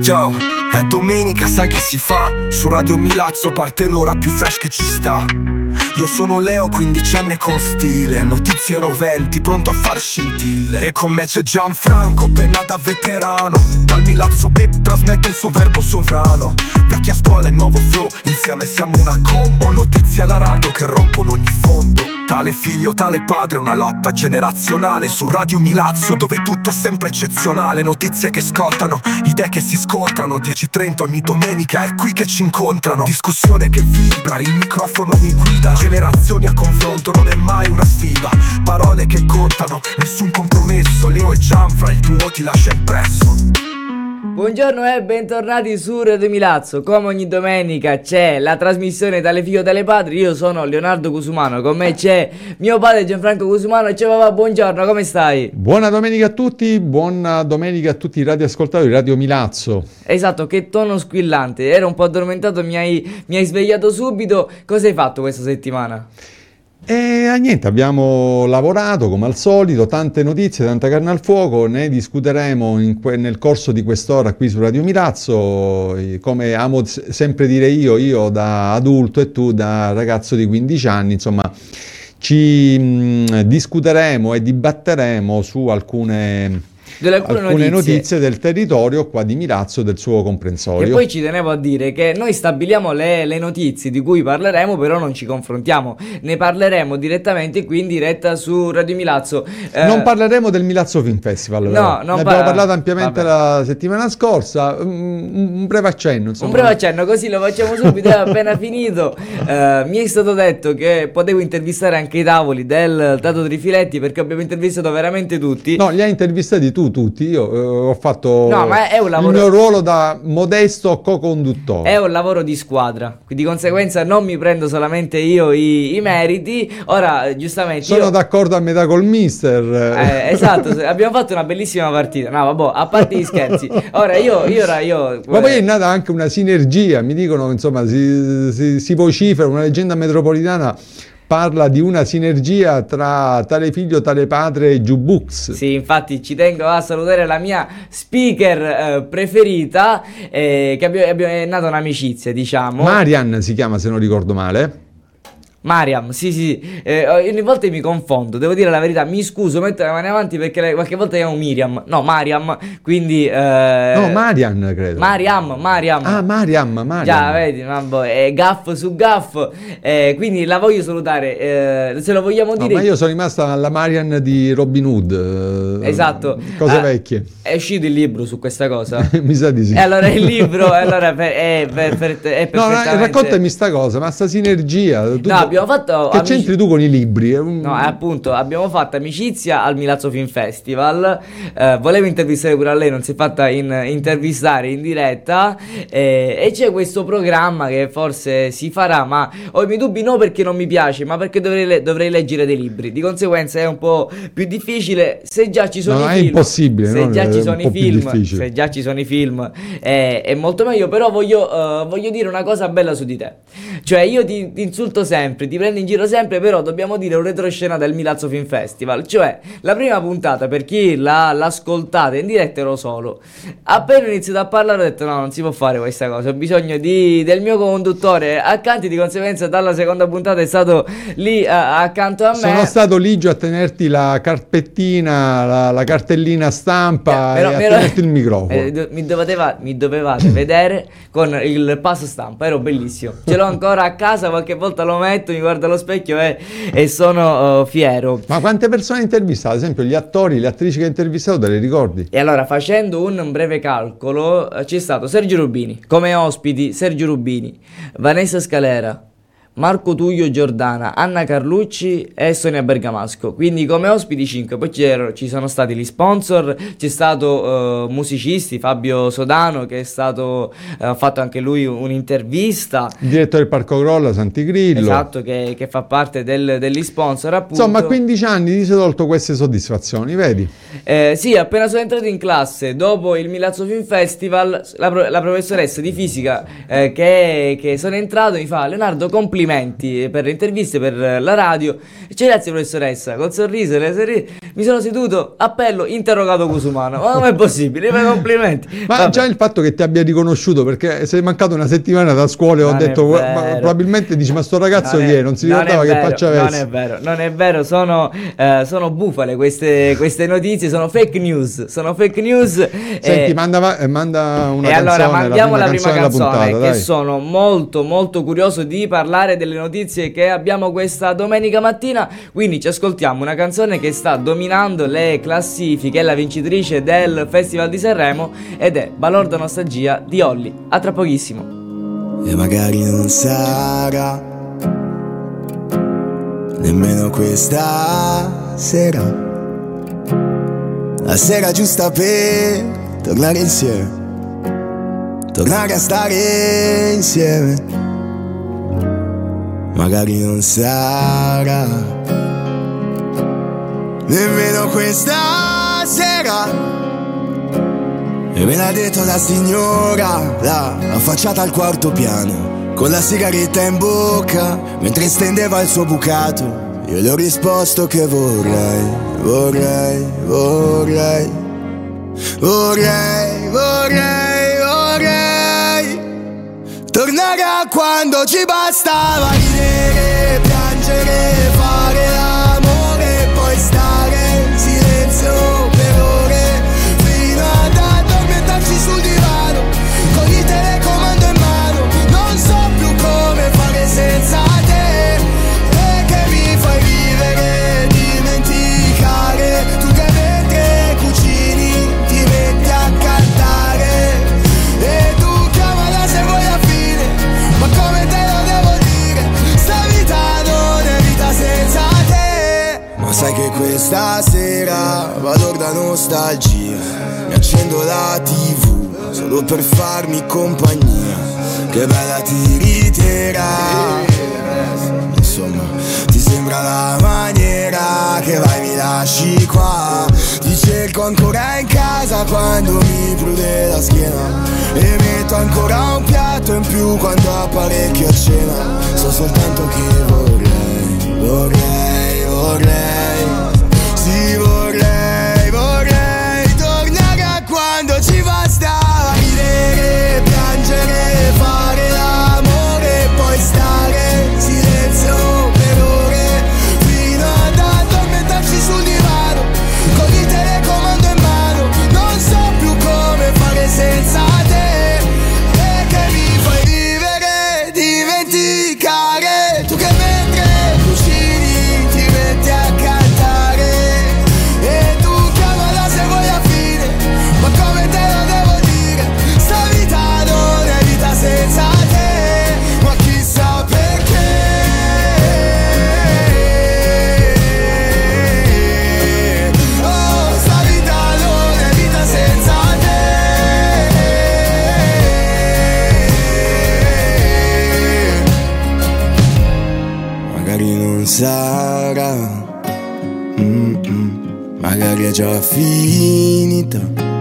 Ciao, è domenica, sai che si fa? Su Radio Milazzo parte l'ora più fresh che ci sta. Io sono Leo, 15enne con stile, notizie roventi, pronto a far scintille. E con me c'è Gianfranco, penna da veterano. Dal Milazzo Beat trasmette il suo verbo sovrano. Vecchia scuola e nuovo flow, insieme siamo una combo. Notizie alla radio che rompono ogni fondo. Tale figlio, tale padre, una lotta generazionale. Su Radio Milazzo, dove tutto è sempre eccezionale. Notizie che scottano, idee che si scontrano. 10:30 ogni domenica è qui che ci incontrano. Discussione che vibra, il microfono mi guida. Generazioni a confronto, non è mai una sfida. Parole che contano, nessun compromesso. Leo e Gianfra, il tuo ti lascia impresso. Buongiorno e bentornati su Radio Milazzo. Come ogni domenica c'è la trasmissione Tale figlio tale padre. Io sono Leonardo Cusumano, con me c'è mio padre Gianfranco Cusumano. Ciao papà, buongiorno, come stai? Buona domenica a tutti, buona domenica a tutti i radioascoltatori di Radio Milazzo. Esatto, che tono squillante, ero un po' addormentato, mi hai svegliato subito. Cosa hai fatto questa settimana? E niente, abbiamo lavorato come al solito, tante notizie, tanta carne al fuoco, ne discuteremo nel corso di quest'ora qui su Radio Milazzo, come amo sempre dire io da adulto e tu da ragazzo di 15 anni, insomma ci discuteremo e dibatteremo su alcune notizie del territorio qua di Milazzo e del suo comprensorio. E poi ci tenevo a dire che noi stabiliamo le notizie di cui parleremo, però non ci confrontiamo, ne parleremo direttamente qui in diretta su Radio Milazzo. Non parleremo del Milazzo Film Festival, no, ne abbiamo parlato ampiamente la settimana scorsa, un breve accenno, insomma. Un breve accenno, così lo facciamo subito, è appena finito. Mi è stato detto che potevo intervistare anche i tavoli del Tato Trifiletti, perché abbiamo intervistato veramente tutti. No, li hai intervistati tutti, io ho fatto ma è un lavoro, il mio ruolo da modesto co-conduttore. È un lavoro di squadra, di conseguenza non mi prendo solamente io i meriti. Ora, giustamente sono d'accordo a metà col mister. Esatto, abbiamo fatto una bellissima partita. No, vabbè, a parte gli scherzi. Ora io ma poi è nata anche una sinergia, mi dicono, insomma, si vocifera, una leggenda metropolitana parla di una sinergia tra Tale figlio tale padre e Jukebox. Sì, infatti ci tengo a salutare la mia speaker preferita, che è nata un'amicizia, diciamo. Marian si chiama, se non ricordo male. Mariam, sì, ogni volta mi confondo, devo dire la verità, mi scuso, metto le mani avanti perché qualche volta chiamo Miriam, no, Mariam, quindi no, Marian credo. Mariam. Ah, Mariam. Già, vedi, è gaff su gaff, quindi la voglio salutare, se lo vogliamo dire. Ma io sono rimasta alla Marian di Robin Hood. Esatto. Cose vecchie. È uscito il libro su questa cosa? Mi sa di sì. E allora il libro, è perfettamente... No, raccontami sta cosa, ma sta sinergia... No, abbiamo fatto che c'entri tu con i libri? No, appunto, abbiamo fatto amicizia al Milazzo Film Festival. Volevo intervistare pure a lei, non si è fatta intervistare in diretta, e c'è questo programma che forse si farà, ma ho i miei dubbi, no perché non mi piace, ma perché dovrei leggere dei libri, di conseguenza è un po' più difficile. Se già ci sono i film, è impossibile, se già ci sono i film è molto meglio. Però voglio dire una cosa bella su di te, cioè io ti insulto sempre, ti prendo in giro sempre, però dobbiamo dire un retroscena del Milazzo Film Festival. Cioè, la prima puntata, per chi l'ha ascoltata in diretta, ero solo. Appena ho iniziato a parlare ho detto no, non si può fare questa cosa, ho bisogno del mio conduttore accanto, di conseguenza dalla seconda puntata è stato lì accanto a me. Sono stato ligio a tenerti la carpettina, la cartellina stampa, e a tenerti il microfono. Mi dovevate vedere con il pass stampa, ero bellissimo, ce l'ho ancora a casa, qualche volta lo metto, mi guardo allo specchio e sono fiero. Ma quante persone hai intervistato? Ad esempio gli attori, le attrici che hai intervistato, te le ricordi? E allora, facendo un breve calcolo, c'è stato Sergio Rubini come ospiti, Sergio Rubini, Vanessa Scalera, Marco Tullio Giordana, Anna Carlucci e Sonia Bergamasco, quindi come ospiti 5. Poi ci sono stati gli sponsor, c'è stato musicisti, Fabio Sodano, che è stato fatto anche lui un'intervista, il direttore del Parco Grolla Santigrillo, esatto, che fa parte degli sponsor, appunto. Insomma, a 15 anni ti sei tolto queste soddisfazioni, vedi? Sì, appena sono entrato in classe dopo il Milazzo Film Festival, la professoressa di fisica che sono entrato mi fa: Leonardo, complimenti, complimenti per le interviste, per la radio. Cioè, grazie professoressa, col sorriso, mi sono seduto, appello, interrogato Cusumano. Ma come è possibile? Ma complimenti. Ma Vabbè. già il fatto che ti abbia riconosciuto, perché sei mancato una settimana da scuola e ho detto, ma probabilmente dici, ma sto ragazzo chi è? Non si ricordava che faccia avesse. Non è vero, sono bufale queste notizie, sono fake news. Senti, manda una e canzone. Allora mandiamo la prima canzone, puntata, che dai. Sono molto molto curioso di parlare delle notizie che abbiamo questa domenica mattina, quindi ci ascoltiamo una canzone che sta dominando le classifiche, è la vincitrice del Festival di Sanremo ed è Balorda Nostalgia di Olly. A tra pochissimo. E magari non sarà nemmeno questa sera, la sera giusta per tornare insieme, tornare a stare insieme. Magari non sarà nemmeno questa sera, e me l'ha detto la signora, là, affacciata al quarto piano, con la sigaretta in bocca, mentre stendeva il suo bucato. Io le ho risposto che vorrei tornare a quando ci bastava ridere, piangere, fare l'amore e poi stare in silenzio per ore, fino ad addormentarci sul divano, con il telecomando in mano. Non so più come fare senza te, e che mi fai vivere, dimenticare, tu che mentre cucini ti metti a cantare, e tu chiamala se vuoi la fine, ma come te lo devo dire, sta vita non è vita senza te. Ma sai che questa sera vado da nostalgia, mi accendo la TV solo per farmi compagnia, che bella tiritera. Insomma, ti sembra la maniera che vai mi lasci qua, ti cerco ancora in casa quando mi prude la schiena, e metto ancora un piatto in più quando apparecchio a cena. So soltanto che vorrei, sì vorrei tornare a quando ci bastava ridere, piangere, fare l'amore e poi stare in silenzio per ore, fino ad addormentarci sul divano, con il telecomando in mano. Non so più come fare senza te, e che mi fai vivere, dimenticare, tu che mentre cucini ti metti a cantare, e tu chiamala se vuoi la fine, ma come te lo devo dire, sta vita non è vita senza te, ma chissà perché. Oh, sta vita non è vita senza te. Magari non sarà, magari è già finita,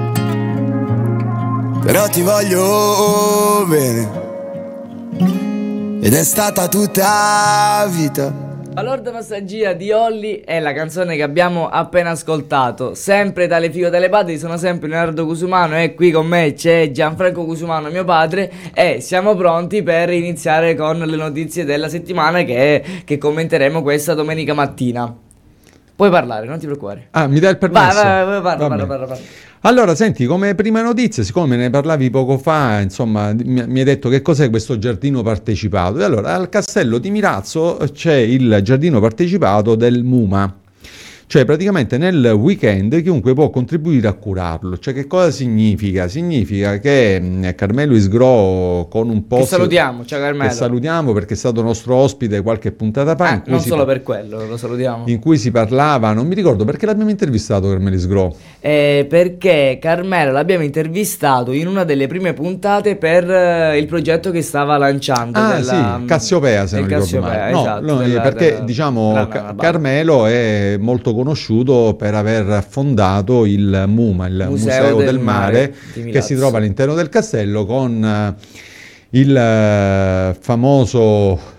però ti voglio bene, ed è stata tutta vita. Balorda Nostalgia di Olly è la canzone che abbiamo appena ascoltato. Sempre dalle Figo dalle Patrie, sono sempre Leonardo Cusumano e qui con me c'è Gianfranco Cusumano, mio padre, e siamo pronti per iniziare con le notizie della settimana che commenteremo questa domenica mattina. Puoi parlare, non ti preoccupare. Ah, mi dai il permesso? Vai, parla. Allora, senti, come prima notizia, siccome ne parlavi poco fa, insomma, mi hai detto che cos'è questo giardino partecipato. E allora, al Castello di Milazzo c'è il giardino partecipato del MUMA. Cioè praticamente nel weekend chiunque può contribuire a curarlo. Cioè che cosa significa? Significa che Carmelo Isgro con un post... Che salutiamo, ciao Carmelo. Che salutiamo perché è stato nostro ospite qualche puntata fa. Non solo per quello, lo salutiamo. In cui si parlava, non mi ricordo perché l'abbiamo intervistato Carmelo Isgro. Perché Carmelo l'abbiamo intervistato in una delle prime puntate per il progetto che stava lanciando. Sì, Cassiopea se non ricordo male. Esatto, perché diciamo Carmelo è molto conosciuto per aver fondato il MUMA, il Museo del Mare che si trova all'interno del castello, con il famoso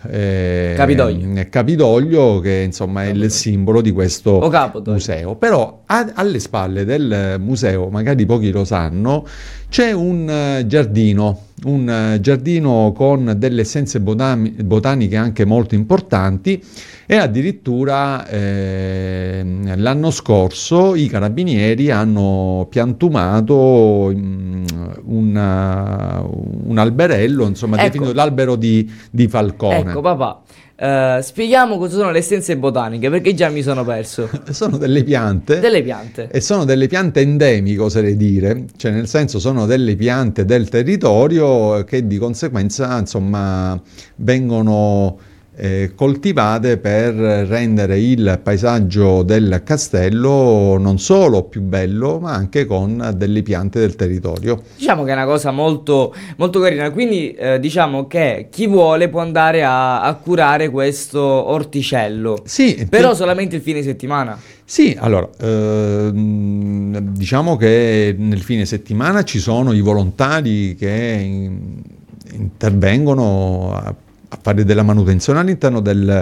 Capidoglio, che insomma è il simbolo di questo museo. Però alle spalle del museo, magari pochi lo sanno, c'è un giardino con delle essenze botaniche anche molto importanti, e addirittura l'anno scorso i carabinieri hanno piantumato un alberello, insomma, definito l'albero di Falcone. Ecco papà, spieghiamo cosa sono le essenze botaniche, perché già mi sono perso. Sono delle piante. E sono delle piante endemiche, oserei dire, cioè nel senso sono delle piante del territorio che di conseguenza, insomma, vengono coltivate per rendere il paesaggio del castello non solo più bello, ma anche con delle piante del territorio. Diciamo che è una cosa molto, molto carina, quindi diciamo che chi vuole può andare a curare questo orticello, però solamente il fine settimana. Sì, allora, diciamo che nel fine settimana ci sono i volontari che intervengono a fare della manutenzione all'interno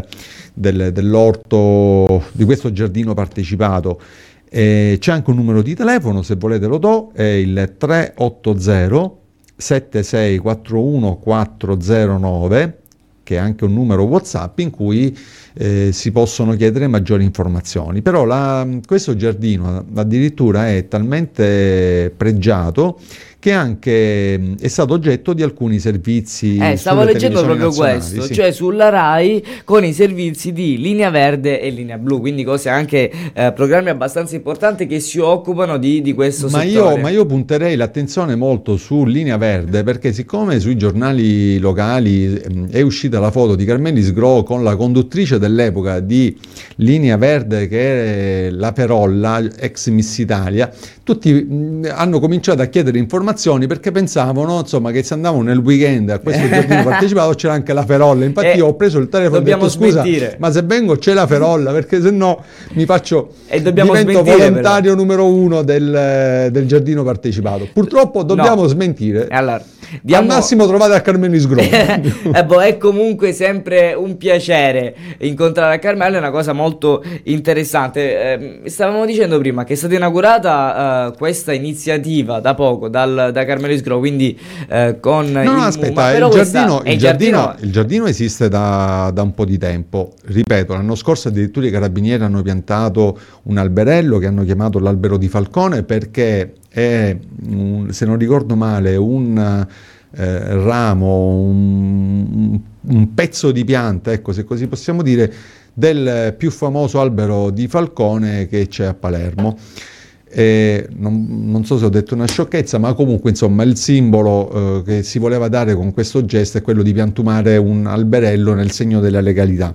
dell'orto, di questo giardino partecipato. C'è anche un numero di telefono, se volete lo do, è il 380 7641 409, che è anche un numero WhatsApp in cui si possono chiedere maggiori informazioni. Però questo giardino addirittura è talmente pregiato che anche è stato oggetto di alcuni servizi. Stavo leggendo proprio questo, sì. Cioè sulla Rai con i servizi di Linea Verde e Linea Blu, quindi cose anche programmi abbastanza importanti che si occupano di questo settore. Ma io punterei l'attenzione molto su Linea Verde, perché siccome sui giornali locali è uscita la foto di Carmelis Grow con la conduttrice dell'epoca di Linea Verde, che è la Perolla, ex Miss Italia, tutti hanno cominciato a chiedere informazioni perché pensavano, insomma, che se andavano nel weekend a questo giardino partecipato c'era anche la Ferolla. Infatti io ho preso il telefono e ho detto: scusa, ma se vengo c'è la Ferolla, perché se no mi faccio divento volontario numero 1 del giardino partecipato. Purtroppo dobbiamo smentire. Allora, al massimo trovate a Carmelis Grow. È comunque sempre un piacere incontrare a Carmelo, è una cosa molto interessante. Stavamo dicendo prima che è stata inaugurata questa iniziativa da poco da Carmelis Grow, quindi con il giardino esiste da un po' di tempo. Ripeto, l'anno scorso addirittura i carabinieri hanno piantato un alberello che hanno chiamato l'albero di Falcone, perché è, se non ricordo male, un ramo, un pezzo di pianta, ecco, se così possiamo dire, del più famoso albero di Falcone che c'è a Palermo. Non so se ho detto una sciocchezza, ma comunque, insomma, il simbolo che si voleva dare con questo gesto è quello di piantumare un alberello nel segno della legalità.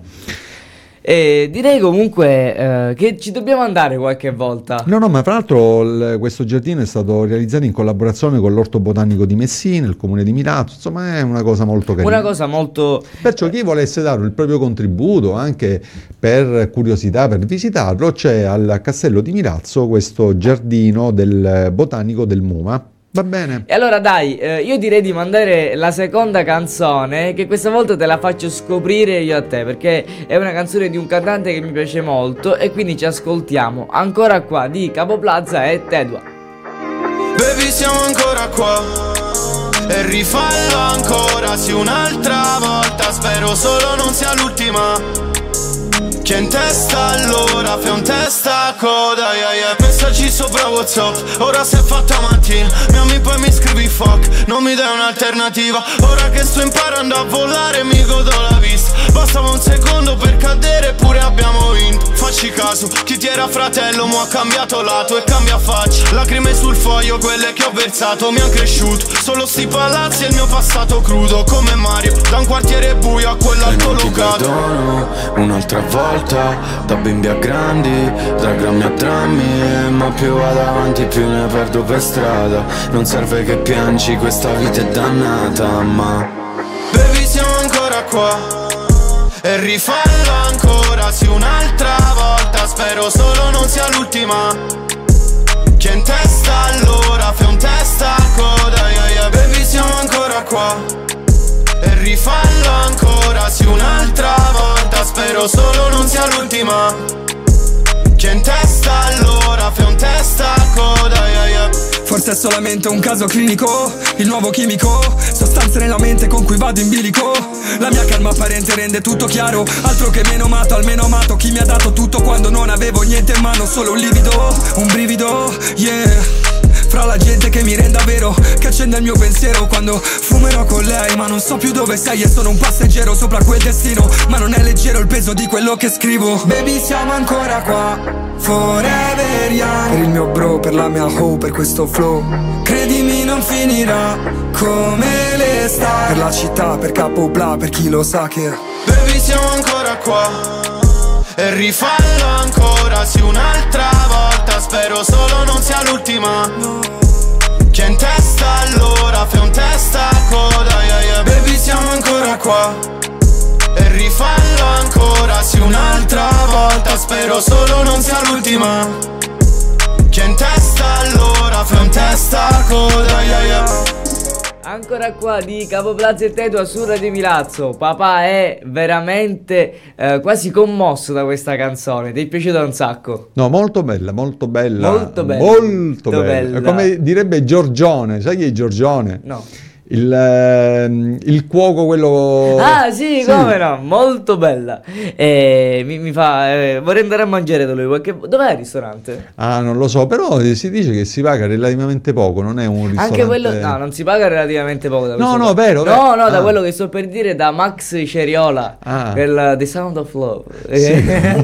Direi comunque che ci dobbiamo andare qualche volta. No, ma tra l'altro questo giardino è stato realizzato in collaborazione con l'Orto Botanico di Messina, il comune di Milazzo, insomma è una cosa molto carina. Una cosa molto... Perciò chi volesse dare il proprio contributo anche per curiosità, per visitarlo, c'è al Castello di Milazzo questo giardino del botanico del MUMA. Va bene. E allora dai, io direi di mandare la seconda canzone, che questa volta te la faccio scoprire io a te, perché è una canzone di un cantante che mi piace molto, e quindi ci ascoltiamo ancora qua di Capo Plaza e Tedua. Baby, siamo ancora qua e rifallo ancora, sì, un'altra volta, spero solo non sia l'ultima. Che in testa allora, fai un testa a coda, messaggi sopra WhatsApp, ora si è fatta mattina, mi ami poi mi scrivi fuck, non mi dai un'alternativa, ora che sto imparando a volare mi godo la vista, bastava un secondo per cadere eppure abbiamo vinto, facci caso, chi ti era fratello mo' ha cambiato lato e cambia faccia, lacrime sul foglio, quelle che ho versato mi han cresciuto, solo sti palazzi e il mio passato crudo, come Mario, da un quartiere buio a quell'alto locato. Un'altra volta da bimbi a grandi, da grammi a drammi, ma più vado avanti più ne perdo per strada. Non serve che piangi, questa vita è dannata, ma baby, siamo ancora qua e rifallo ancora, sì, un'altra volta, spero solo non sia l'ultima. Che in testa allora, fai un testa a coda, baby, siamo ancora qua e rifallo ancora, sì un'altra volta, spero solo non sia l'ultima. C'è in testa allora, fai un test a coda, yeah, yeah. Forse è solamente un caso clinico, il nuovo chimico, sostanze nella mente con cui vado in bilico. La mia calma apparente rende tutto chiaro, altro che meno amato, almeno amato chi mi ha dato tutto quando non avevo niente in mano, solo un livido, un brivido, yeah. Fra la gente che mi renda vero, che accende il mio pensiero quando fumerò con lei. Ma non so più dove sei e sono un passeggero sopra quel destino, ma non è leggero il peso di quello che scrivo. Baby siamo ancora qua, forever young. Per il mio bro, per la mia hoe, per questo flow. Credimi non finirà come le star. Per la città, per Capo Bla, per chi lo sa che baby siamo ancora qua e rifallo ancora, sì un'altra volta, spero solo non sia l'ultima. C'è in testa allora, fai un test a coda, yeah, yeah. Baby siamo ancora qua e rifallo ancora, sì un'altra volta, spero solo non sia l'ultima. C'è in testa allora, fai un test a coda, yeah, yeah. Ancora qua di Capo Plaza e Tetua su Radio Milazzo. Papà è veramente quasi commosso da questa canzone. Ti è piaciuta un sacco? No, molto bella, molto bella. Molto bella. Molto bella. Come direbbe Giorgione, sai chi è Giorgione? No. Il cuoco, quello... Ah sì, come no, molto bella. Mi fa... vorrei andare a mangiare da lui. Dov'è il ristorante? Ah, non lo so, però si dice che si paga relativamente poco, non è un ristorante... Anche quello... No, non si paga relativamente poco da No, vero. No, da quello che sto per dire, da Max Ceriola, per The Sound of Love. Sì.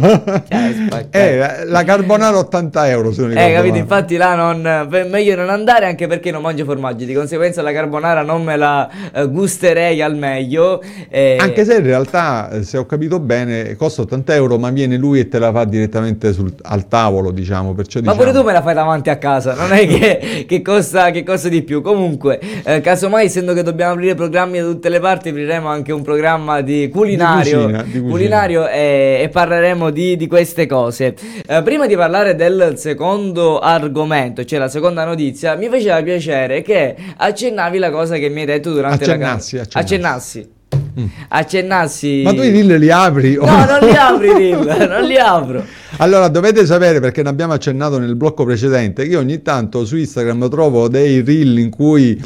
La carbonara 80 euro, se non ricordo capito, male. infatti là meglio non andare, anche perché non mangio formaggi, di conseguenza la carbonara non me la gusterei al meglio. Anche se in realtà, se ho capito bene, costa 80 euro, ma viene lui e te la fa direttamente al tavolo, diciamo. Perciò, ma pure tu me la fai davanti a casa, non è che costa di più. Comunque, casomai, essendo che dobbiamo aprire programmi da tutte le parti, apriremo anche un programma di culinario, di cucina. E parleremo di queste cose. Prima di parlare del secondo argomento, cioè la seconda notizia, mi faceva piacere che accennavi la cosa che mi hai detto durante accennassi. Ma tu i reel li apri? No, non li apri i reel, non li apro. Allora, dovete sapere, perché ne abbiamo accennato nel blocco precedente, che io ogni tanto su Instagram trovo dei reel in cui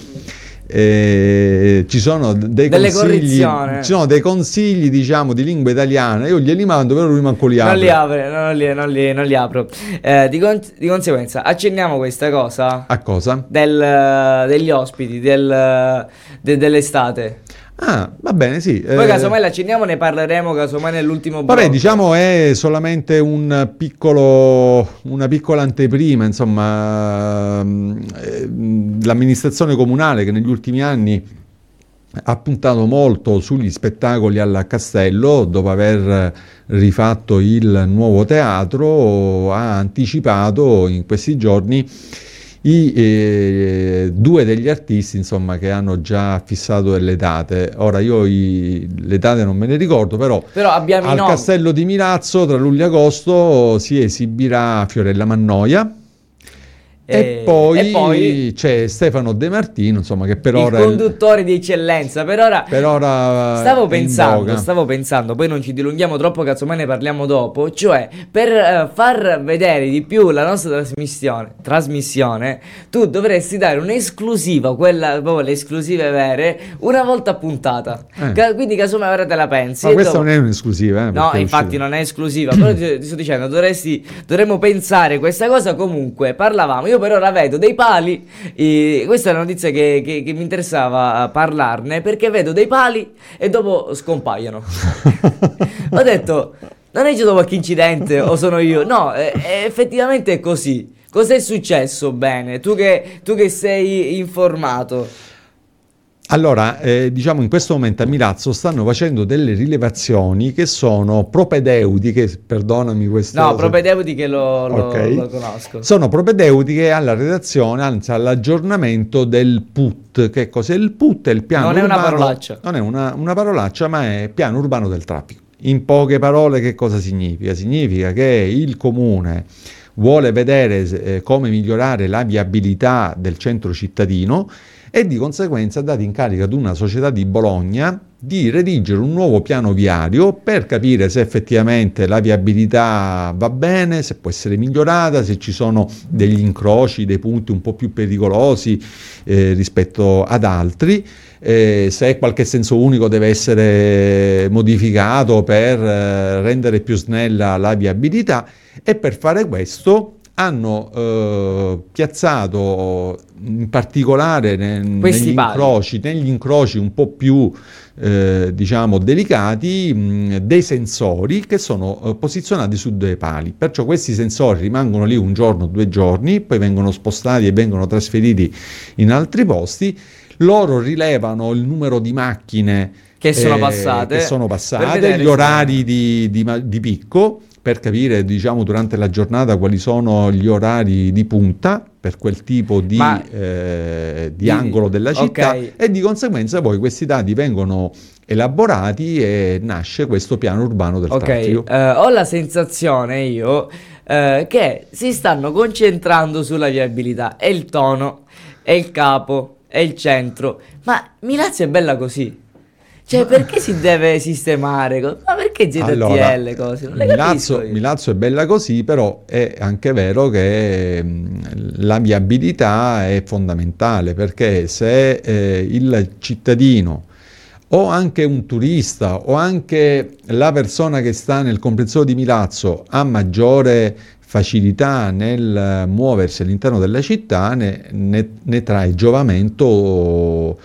ci sono dei consigli, diciamo, di lingua italiana. Io glieli mando, però lui manco li apre. Non li apro. Di conseguenza accenniamo questa cosa. A cosa? Degli ospiti dell'estate. Ah, va bene, sì. Poi casomai la accenniamo, ne parleremo casomai nell'ultimo blocco. Vabbè, diciamo è solamente una piccola anteprima, insomma, l'amministrazione comunale che negli ultimi anni ha puntato molto sugli spettacoli al Castello, dopo aver rifatto il nuovo teatro, ha anticipato in questi giorni due degli artisti, insomma, che hanno già fissato delle date. Ora io le date non me ne ricordo, però abbiamo al Castello di Milazzo tra luglio e agosto si esibirà Fiorella Mannoia. E poi c'è Stefano De Martino, insomma, che per ora il conduttore di eccellenza. Per ora stavo pensando, poi non ci dilunghiamo troppo, casomai ne parliamo dopo. Cioè, per far vedere di più la nostra trasmissione, tu dovresti dare un'esclusiva, quella proprio le esclusive vere, una volta a puntata. Quindi casomai ora te la pensi. Ma questa non è un'esclusiva, no, infatti non è esclusiva. Però ti sto dicendo, dovremmo pensare questa cosa. Comunque parlavamo, io per ora vedo dei pali, questa è una notizia che mi interessava parlarne, perché vedo dei pali e dopo scompaiono. Ho detto, non è stato qualche incidente o sono io? No, effettivamente è così. Cos'è successo? Bene, tu che sei informato. Allora, diciamo, in questo momento a Milazzo stanno facendo delle rilevazioni che sono propedeutiche, perdonami questo... No, propedeutiche lo conosco. Sono propedeutiche alla redazione, anzi all'aggiornamento del PUT. Che cos'è il PUT? È il piano urbano... Non è una parolaccia. Non è una parolaccia, ma è piano urbano del traffico. In poche parole che cosa significa? Significa che il comune, vuole vedere come migliorare la viabilità del centro cittadino e di conseguenza ha dato in carico ad una società di Bologna di redigere un nuovo piano viario per capire se effettivamente la viabilità va bene, se può essere migliorata, se ci sono degli incroci, dei punti un po' più pericolosi rispetto ad altri, se qualche senso unico deve essere modificato per rendere più snella la viabilità, e per fare questo hanno piazzato in particolare negli incroci un po' più diciamo delicati dei sensori che sono posizionati su dei pali, perciò questi sensori rimangono lì un giorno, 2 giorni, poi vengono spostati e vengono trasferiti in altri posti. Loro rilevano il numero di macchine che sono passate, gli orari di picco, per capire, diciamo, durante la giornata quali sono gli orari di punta per quel tipo di angolo della città, e di conseguenza poi questi dati vengono elaborati e nasce questo piano urbano del traffico. Ho la sensazione io che si stanno concentrando sulla viabilità, e il tono, e il capo, e il centro, ma Milazzo è bella così. Cioè, perché si deve sistemare? Ma perché ZTL allora, cose? Non le capisco io. Milazzo è bella così, però è anche vero che la viabilità è fondamentale, perché se il cittadino o anche un turista o anche la persona che sta nel comprensorio di Milazzo ha maggiore facilità nel muoversi all'interno della città, ne trae giovamento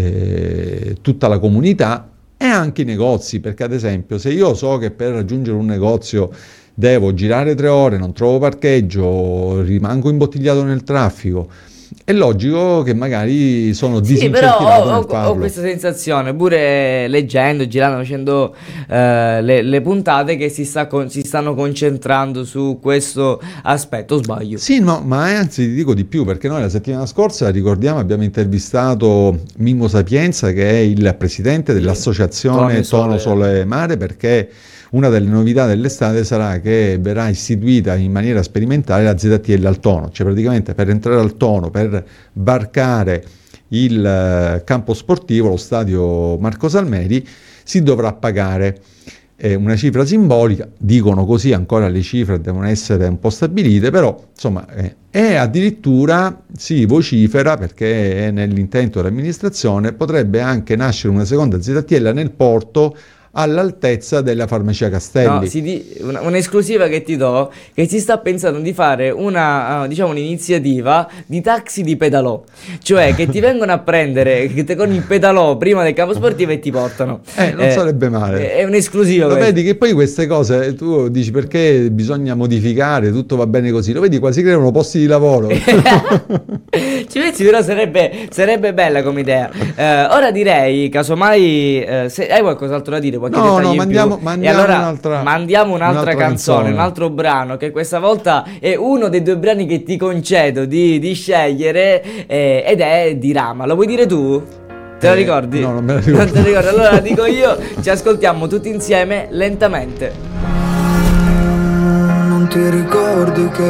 tutta la comunità e anche i negozi, perché ad esempio se io so che per raggiungere un negozio devo girare 3 ore, non trovo parcheggio, rimango imbottigliato nel traffico, è logico che magari sono disincentivato nel farlo. Ho questa sensazione, pure leggendo, girando, facendo le puntate, che si stanno concentrando su questo aspetto. O sbaglio? Sì, no, ma anzi ti dico di più, perché noi la settimana scorsa, ricordiamo, abbiamo intervistato Mimmo Sapienza, che è il presidente dell'associazione Tono Sole Mare, perché una delle novità dell'estate sarà che verrà istituita in maniera sperimentale la ZTL al Tono, cioè praticamente per entrare al Tono, per varcare il campo sportivo, lo stadio Marco Salmeri, si dovrà pagare una cifra simbolica, dicono così, ancora le cifre devono essere un po' stabilite, però insomma e addirittura si vocifera, perché è nell'intento dell'amministrazione, potrebbe anche nascere una seconda ZTL nel porto all'altezza della farmacia Castelli. No, un'esclusiva che ti do, che si sta pensando di fare un'iniziativa di taxi di pedalò, cioè che ti vengono a prendere con il pedalò prima del campo sportivo e ti portano. Non sarebbe male. È un'esclusiva. Lo vedi che poi queste cose tu dici perché bisogna modificare, tutto va bene così, lo vedi, quasi creano posti di lavoro. Ci pensi, però sarebbe bella come idea. Ora direi, casomai, se hai qualcos'altro da dire, mandiamo un'altra canzone, un altro brano, che questa volta è uno dei 2 brani che ti concedo di scegliere, ed è di Rama. Lo vuoi dire tu? Te lo ricordi? No, non me lo ricordo. Non te lo ricordo, allora dico io, ci ascoltiamo tutti insieme Lentamente. Non ti ricordi che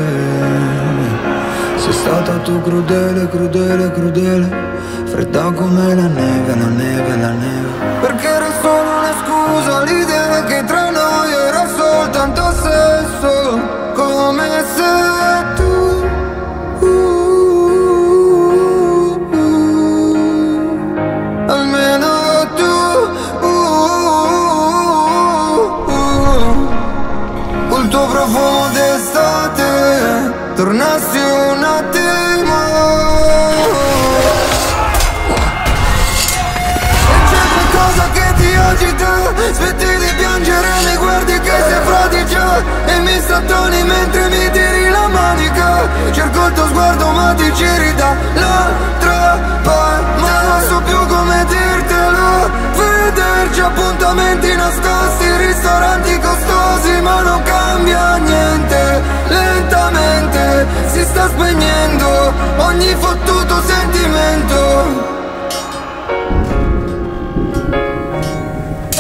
sei stata tu crudele, crudele, crudele, fredda come la neve, la neve, la neve. Perché era solo una scusa l'idea che tra noi era soltanto sesso, come se tu almeno tu col tuo profumo d'estate tornassi un attimo. Smetti di piangere, mi guardi che sei fradicia e mi stattoni mentre mi tiri la manica. Cerco il tuo sguardo ma ti giri dall'altra parte, ma non so più come dirtelo. Vederci appuntamenti nascosti, ristoranti costosi, ma non cambia niente. Lentamente si sta spegnendo ogni fottuto sentimento.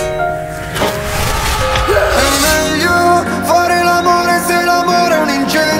Fare l'amore se l'amore è un incendio.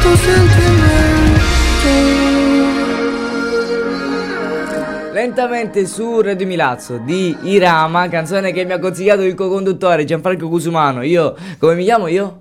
tuo sentimento. Lentamente su Radio Milazzo di Irama, canzone che mi ha consigliato il co-conduttore Gianfranco Cusumano. Io, come mi chiamo io?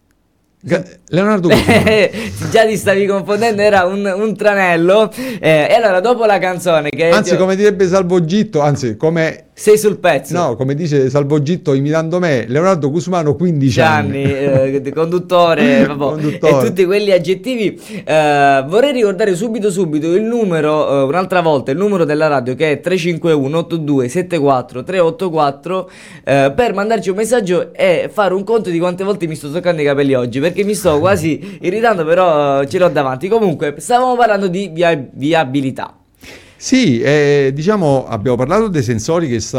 Leonardo Cusumano. Già ti stavi confondendo, era un tranello. E allora dopo la canzone che anzi, come direbbe Salvo Gitto, anzi come sei sul pezzo. No, come dice Salvo Gitto imitando me, Leonardo Cusumano 15 anni. Conduttore, e tutti quelli aggettivi. Vorrei ricordare subito il numero, un'altra volta, il numero della radio, che è 351 82 74 384, per mandarci un messaggio e fare un conto di quante volte mi sto toccando i capelli oggi, perché mi sto quasi irritando, però ce l'ho davanti. Comunque, stavamo parlando di viabilità. Sì, diciamo abbiamo parlato dei sensori che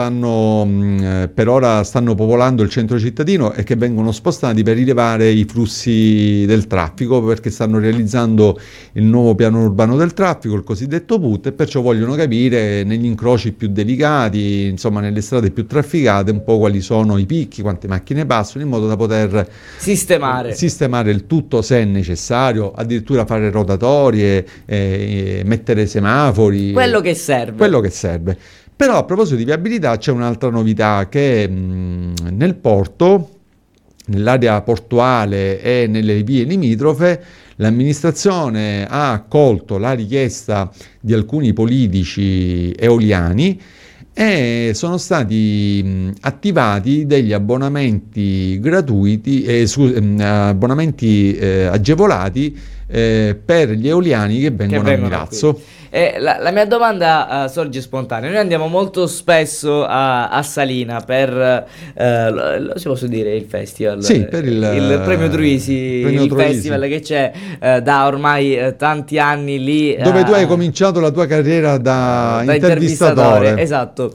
per ora stanno popolando il centro cittadino e che vengono spostati per rilevare i flussi del traffico, perché stanno realizzando il nuovo piano urbano del traffico, il cosiddetto PUT, e perciò vogliono capire negli incroci più delicati, insomma nelle strade più trafficate, un po' quali sono i picchi, quante macchine passano, in modo da poter sistemare il tutto se è necessario, addirittura fare rotatorie, mettere semafori. Quello che serve. Però a proposito di viabilità c'è un'altra novità, che nel porto, nell'area portuale e nelle vie limitrofe, l'amministrazione ha accolto la richiesta di alcuni politici eoliani e sono stati attivati degli abbonamenti gratuiti, abbonamenti agevolati per gli eoliani che vengono a Milazzo. La mia domanda sorge spontanea. Noi andiamo molto spesso a Salina per si posso dire il festival? Sì, per il Premio Truisi, festival che c'è da ormai tanti anni lì, dove tu hai cominciato la tua carriera da intervistatore. Esatto.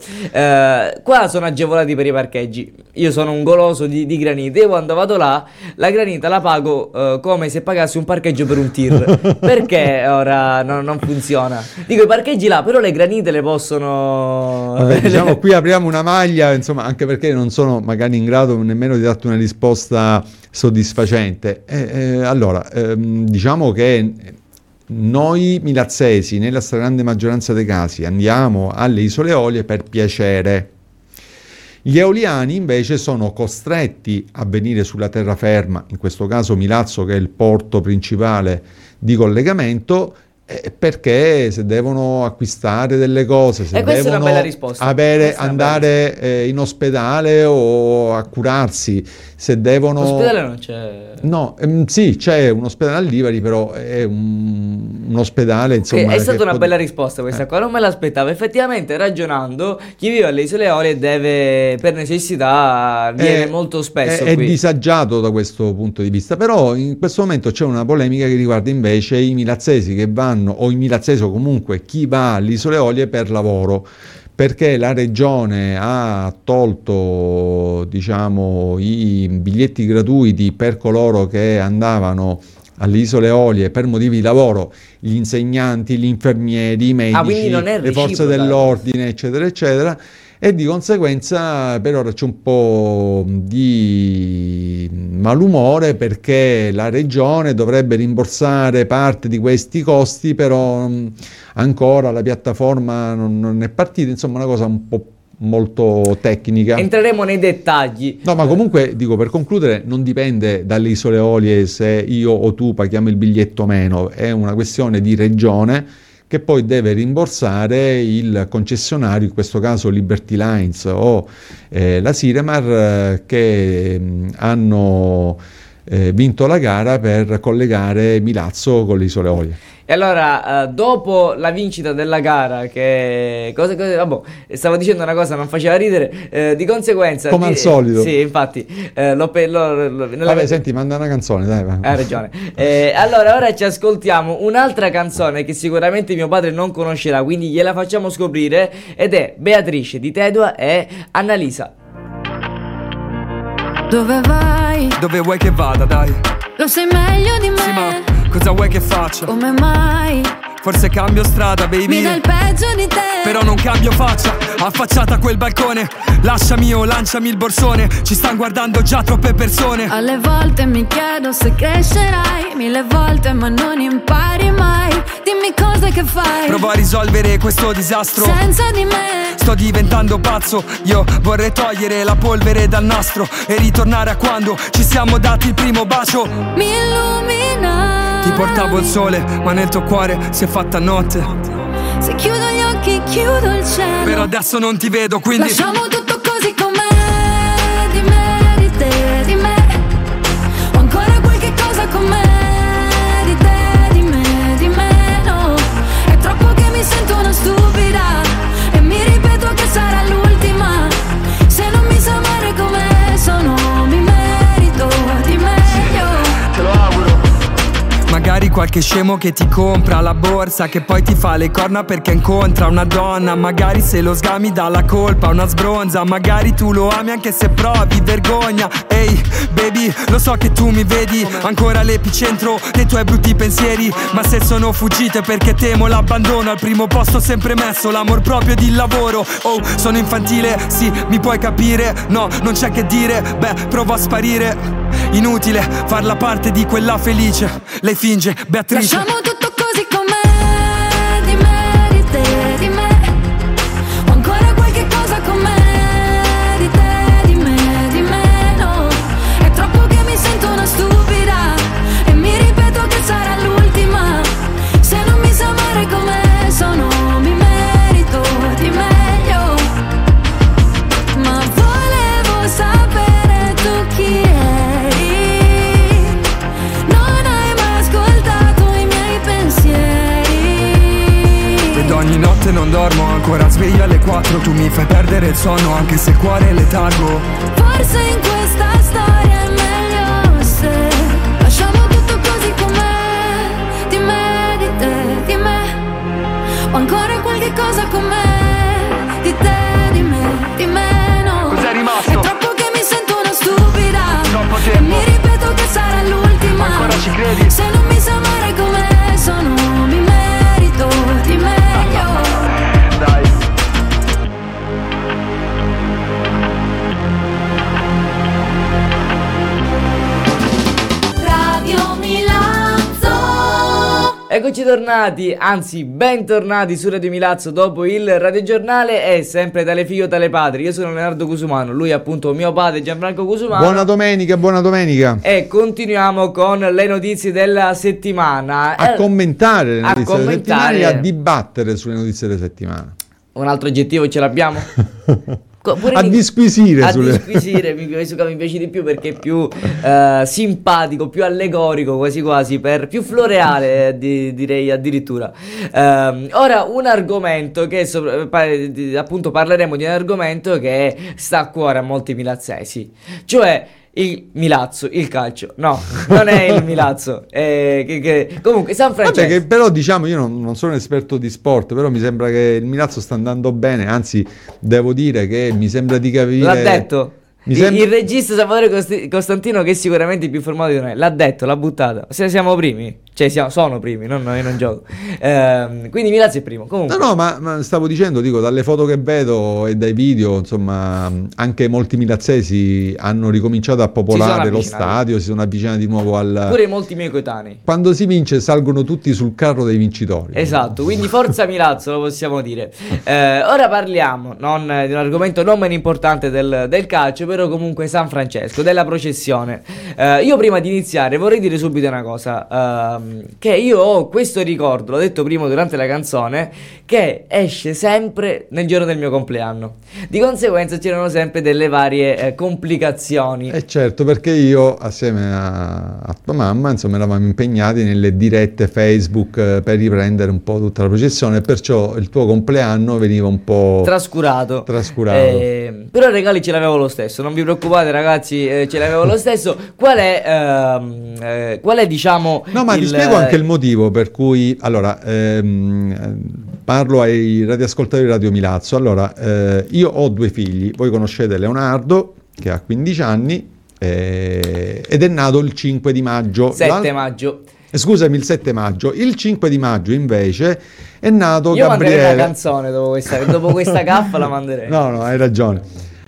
Qua sono agevolati per i parcheggi. Io sono un goloso di granite. Io quando vado là, la granita la pago come se pagassi un parcheggio per un tir. Perché ora non funziona? Dico, i parcheggi là, però le granite le possono... Vabbè, diciamo, qui apriamo una maglia, insomma, anche perché non sono magari in grado nemmeno di darti una risposta soddisfacente. Allora, diciamo che noi milazzesi, nella stragrande maggioranza dei casi, andiamo alle Isole Eolie per piacere. Gli eoliani invece sono costretti a venire sulla terraferma, in questo caso Milazzo, che è il porto principale di collegamento, perché se devono acquistare delle cose, se questa devono è una bella risposta. andare in ospedale o a curarsi, se devono... L'ospedale non c'è? No, sì, c'è un ospedale a Livari, però è un ospedale, insomma... È stata una bella risposta questa qua, non me l'aspettavo. Effettivamente, ragionando, chi vive alle Isole Eolie deve, per necessità, viene molto spesso è qui. disagiato da questo punto di vista, però in questo momento c'è una polemica che riguarda invece i milazzesi che vanno, o i milazzesi o comunque chi va alle Isole Eolie per lavoro, perché la regione ha tolto, diciamo, i biglietti gratuiti per coloro che andavano alle Isole Eolie per motivi di lavoro, gli insegnanti, gli infermieri, i medici, le forze dell'ordine, eccetera, eccetera. E di conseguenza per ora c'è un po' di malumore, perché la regione dovrebbe rimborsare parte di questi costi, però ancora la piattaforma non è partita, insomma una cosa un po' molto tecnica. Entreremo nei dettagli. No, ma comunque dico, per concludere, non dipende dalle Isole Eolie se io o tu paghiamo il biglietto o meno, è una questione di regione che poi deve rimborsare il concessionario, in questo caso Liberty Lines o la Siremar, che hanno vinto la gara per collegare Milazzo con le Isole Eolie. E allora, dopo la vincita della gara, che vabbè, stavo dicendo una cosa, non faceva ridere, di conseguenza... Come al solito. Sì, infatti. Vabbè, senti, manda una canzone, dai. Va. Hai ragione. Allora, ora ci ascoltiamo un'altra canzone che sicuramente mio padre non conoscerà, quindi gliela facciamo scoprire, ed è Beatrice di Tedua e Annalisa. Dove vai? Dove vuoi che vada, dai? Lo sai meglio di me. Sì, ma cosa vuoi che faccia? Come mai? Forse cambio strada, baby. Mi dai il peggio di te. Però non cambio faccia, affacciata a quel balcone. Lasciami o lanciami il borsone. Ci stan guardando già troppe persone. Alle volte mi chiedo se crescerai. 1000 volte te ma non impari mai. Dimmi cosa che fai. Provo a risolvere questo disastro senza di me. Sto diventando pazzo. Io vorrei togliere la polvere dal nastro e ritornare a quando ci siamo dati il primo bacio. Mi illumina. Ti portavo il sole, ma nel tuo cuore si è fatta notte. Se chiudo gli occhi chiudo il cielo. Però adesso non ti vedo, quindi lasciamo tutto così com'è. Di me, di te, di me. Ho ancora qualche cosa con me. Di te, di me, di me. No, è troppo che mi sento una stupida e mi ripeto che sarà l'ultima. Se non mi sa amare come sono, mi merito di meglio. te lo auguro. Magari qualche scemo che ti compra la borsa, che poi ti fa le corna perché incontra una donna. Magari se lo sgami dà la colpa a una sbronza. Magari tu lo ami anche se provi vergogna. Ehi baby, lo so che tu mi vedi ancora all'epicentro dei tuoi brutti pensieri. Ma se sono fuggite perché temo l'abbandono, al primo posto ho sempre messo l'amor proprio ed il lavoro. Oh, sono infantile, sì, mi puoi capire. No, non c'è che dire, beh, provo a sparire. Inutile farla parte di quella felice. Lei finge, Beatrice. Lasciamo tutto così com'è. Di me, di te, di me. Ho ancora qualche cosa con me. Di te, di me, no. È troppo che mi sento una stupida e mi ripeto che sarà l'ultima. Se non mi sa amare come sono, mi merito di meglio. Ma volevo sapere tu chi eri. Ogni notte non dormo, ancora sveglio alle 4. Tu mi fai perdere il sonno anche se il cuore è letargo. Forse in questa storia è meglio se lasciamo tutto così com'è. Di me, di te, di me. Ho ancora qualche cosa con me. Di te, di me, no. Cos'è rimasto? È troppo che mi sento una stupida. Troppo E tempo. mi ripeto che sarà l'ultima. Ma ancora ci credi? Se non mi sa amare come sono, mi merito di meglio. Dai. Radio Milazzo. Eccoci tornati, anzi bentornati su Radio Milazzo dopo il radiogiornale e sempre dalle figlio dalle padri. Io sono Leonardo Cusumano, lui è appunto mio padre Gianfranco Cusumano. Buona domenica, buona domenica. E continuiamo con le notizie della settimana. A commentare le a notizie della settimana commentare- e a dibattere sulle notizie della settimana. Un altro aggettivo ce l'abbiamo? Pure A disquisire a sulle- disquisire mi piace di più perché è più simpatico, più allegorico, quasi quasi, più floreale, direi addirittura. Ora un argomento che appunto parleremo di un argomento che sta a cuore a molti milazzesi, cioè il Milazzo, il calcio. No, non è il Milazzo. Comunque San Francesco. Vabbè, che però diciamo io non sono un esperto di sport, però mi sembra che il Milazzo sta andando bene, anzi devo dire che mi sembra di capire. L'ha detto Mi il regista Salvatore Costantino, che è sicuramente più informato di noi. L'ha detto, l'ha buttata. Se siamo primi, cioè sono primi, io non gioco. Quindi Milazzo è primo. Comunque. No, ma stavo dicendo, dico, dalle foto che vedo e dai video, insomma, anche molti milazzesi hanno ricominciato a popolare lo stadio, si sono avvicinati di nuovo al... Pure molti miei coetanei. Quando si vince salgono tutti sul carro dei vincitori. Esatto, quindi forza Milazzo, lo possiamo dire. Ora parliamo di un argomento non meno importante del calcio, però comunque San Francesco, della processione. Io prima di iniziare vorrei dire subito una cosa, che io ho questo ricordo, l'ho detto prima durante la canzone, che esce sempre nel giorno del mio compleanno. Di conseguenza c'erano sempre delle varie complicazioni. Certo, perché io assieme a tua mamma, insomma, eravamo impegnati nelle dirette Facebook per riprendere un po' tutta la processione, perciò il tuo compleanno veniva un po' trascurato. Però i regali ce l'avevo lo stesso, non vi preoccupate ragazzi, ce l'avevo lo stesso. Qual è diciamo... No, ma ti spiego anche il motivo per cui, allora, parlo ai radioascoltatori di Radio Milazzo. Allora, io ho due figli, voi conoscete Leonardo, che ha 15 anni, ed è nato il 5 di maggio. 7 maggio. Scusami, il 7 maggio. Il 5 di maggio invece è nato Io Gabriele. manderei una canzone dopo questa gaffa, la manderei. No, hai ragione.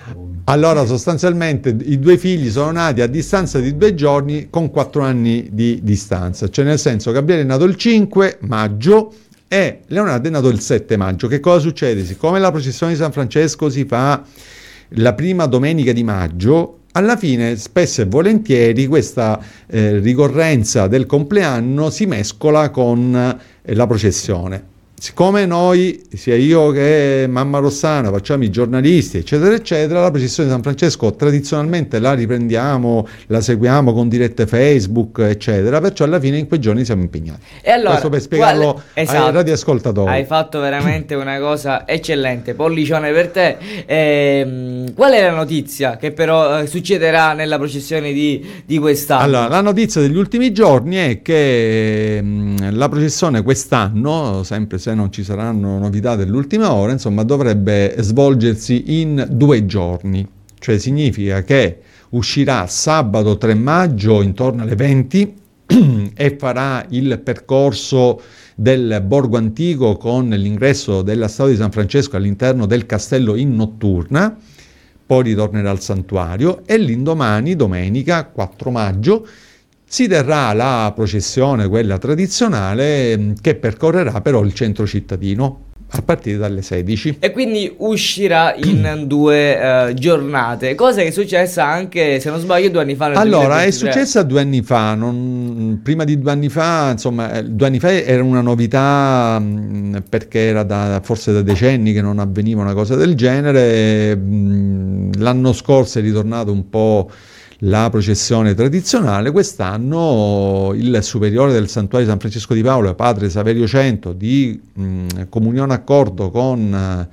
Allora, sostanzialmente i 2 figli sono nati a distanza di 2 giorni con 4 anni di distanza, cioè nel senso Gabriele è nato il 5 maggio e Leonardo è nato il 7 maggio. Che cosa succede? Siccome la processione di San Francesco si fa la prima domenica di maggio, alla fine spesso e volentieri questa ricorrenza del compleanno si mescola con la processione. Siccome noi, sia io che Mamma Rossana, facciamo i giornalisti, eccetera, eccetera, la processione di San Francesco tradizionalmente la riprendiamo, la seguiamo con dirette Facebook, eccetera, perciò alla fine in quei giorni siamo impegnati. E allora, questo per spiegarlo ai radioascoltatori. Hai fatto veramente una cosa eccellente, pollicione per te. Qual è la notizia che però succederà nella processione di quest'anno? Allora, la notizia degli ultimi giorni è che la processione quest'anno, sempre se non ci saranno novità dell'ultima ora, insomma, dovrebbe svolgersi in 2 giorni. Cioè significa che uscirà sabato 3 maggio intorno alle 20 e farà il percorso del Borgo Antico con l'ingresso della Statua di San Francesco all'interno del castello in notturna, poi ritornerà al santuario e l'indomani, domenica 4 maggio, si terrà la processione, quella tradizionale, che percorrerà però il centro cittadino a partire dalle 16. E quindi uscirà in 2 giornate, cosa che è successa anche, se non sbaglio, 2 anni fa. Allora, è successa 2 anni fa, prima di 2 anni fa, insomma, 2 anni fa era una novità perché era forse da decenni che non avveniva una cosa del genere. L'anno scorso è ritornato un po' la processione tradizionale. Quest'anno il superiore del santuario di San Francesco di Paola, padre Saverio Cento, di comunione accordo con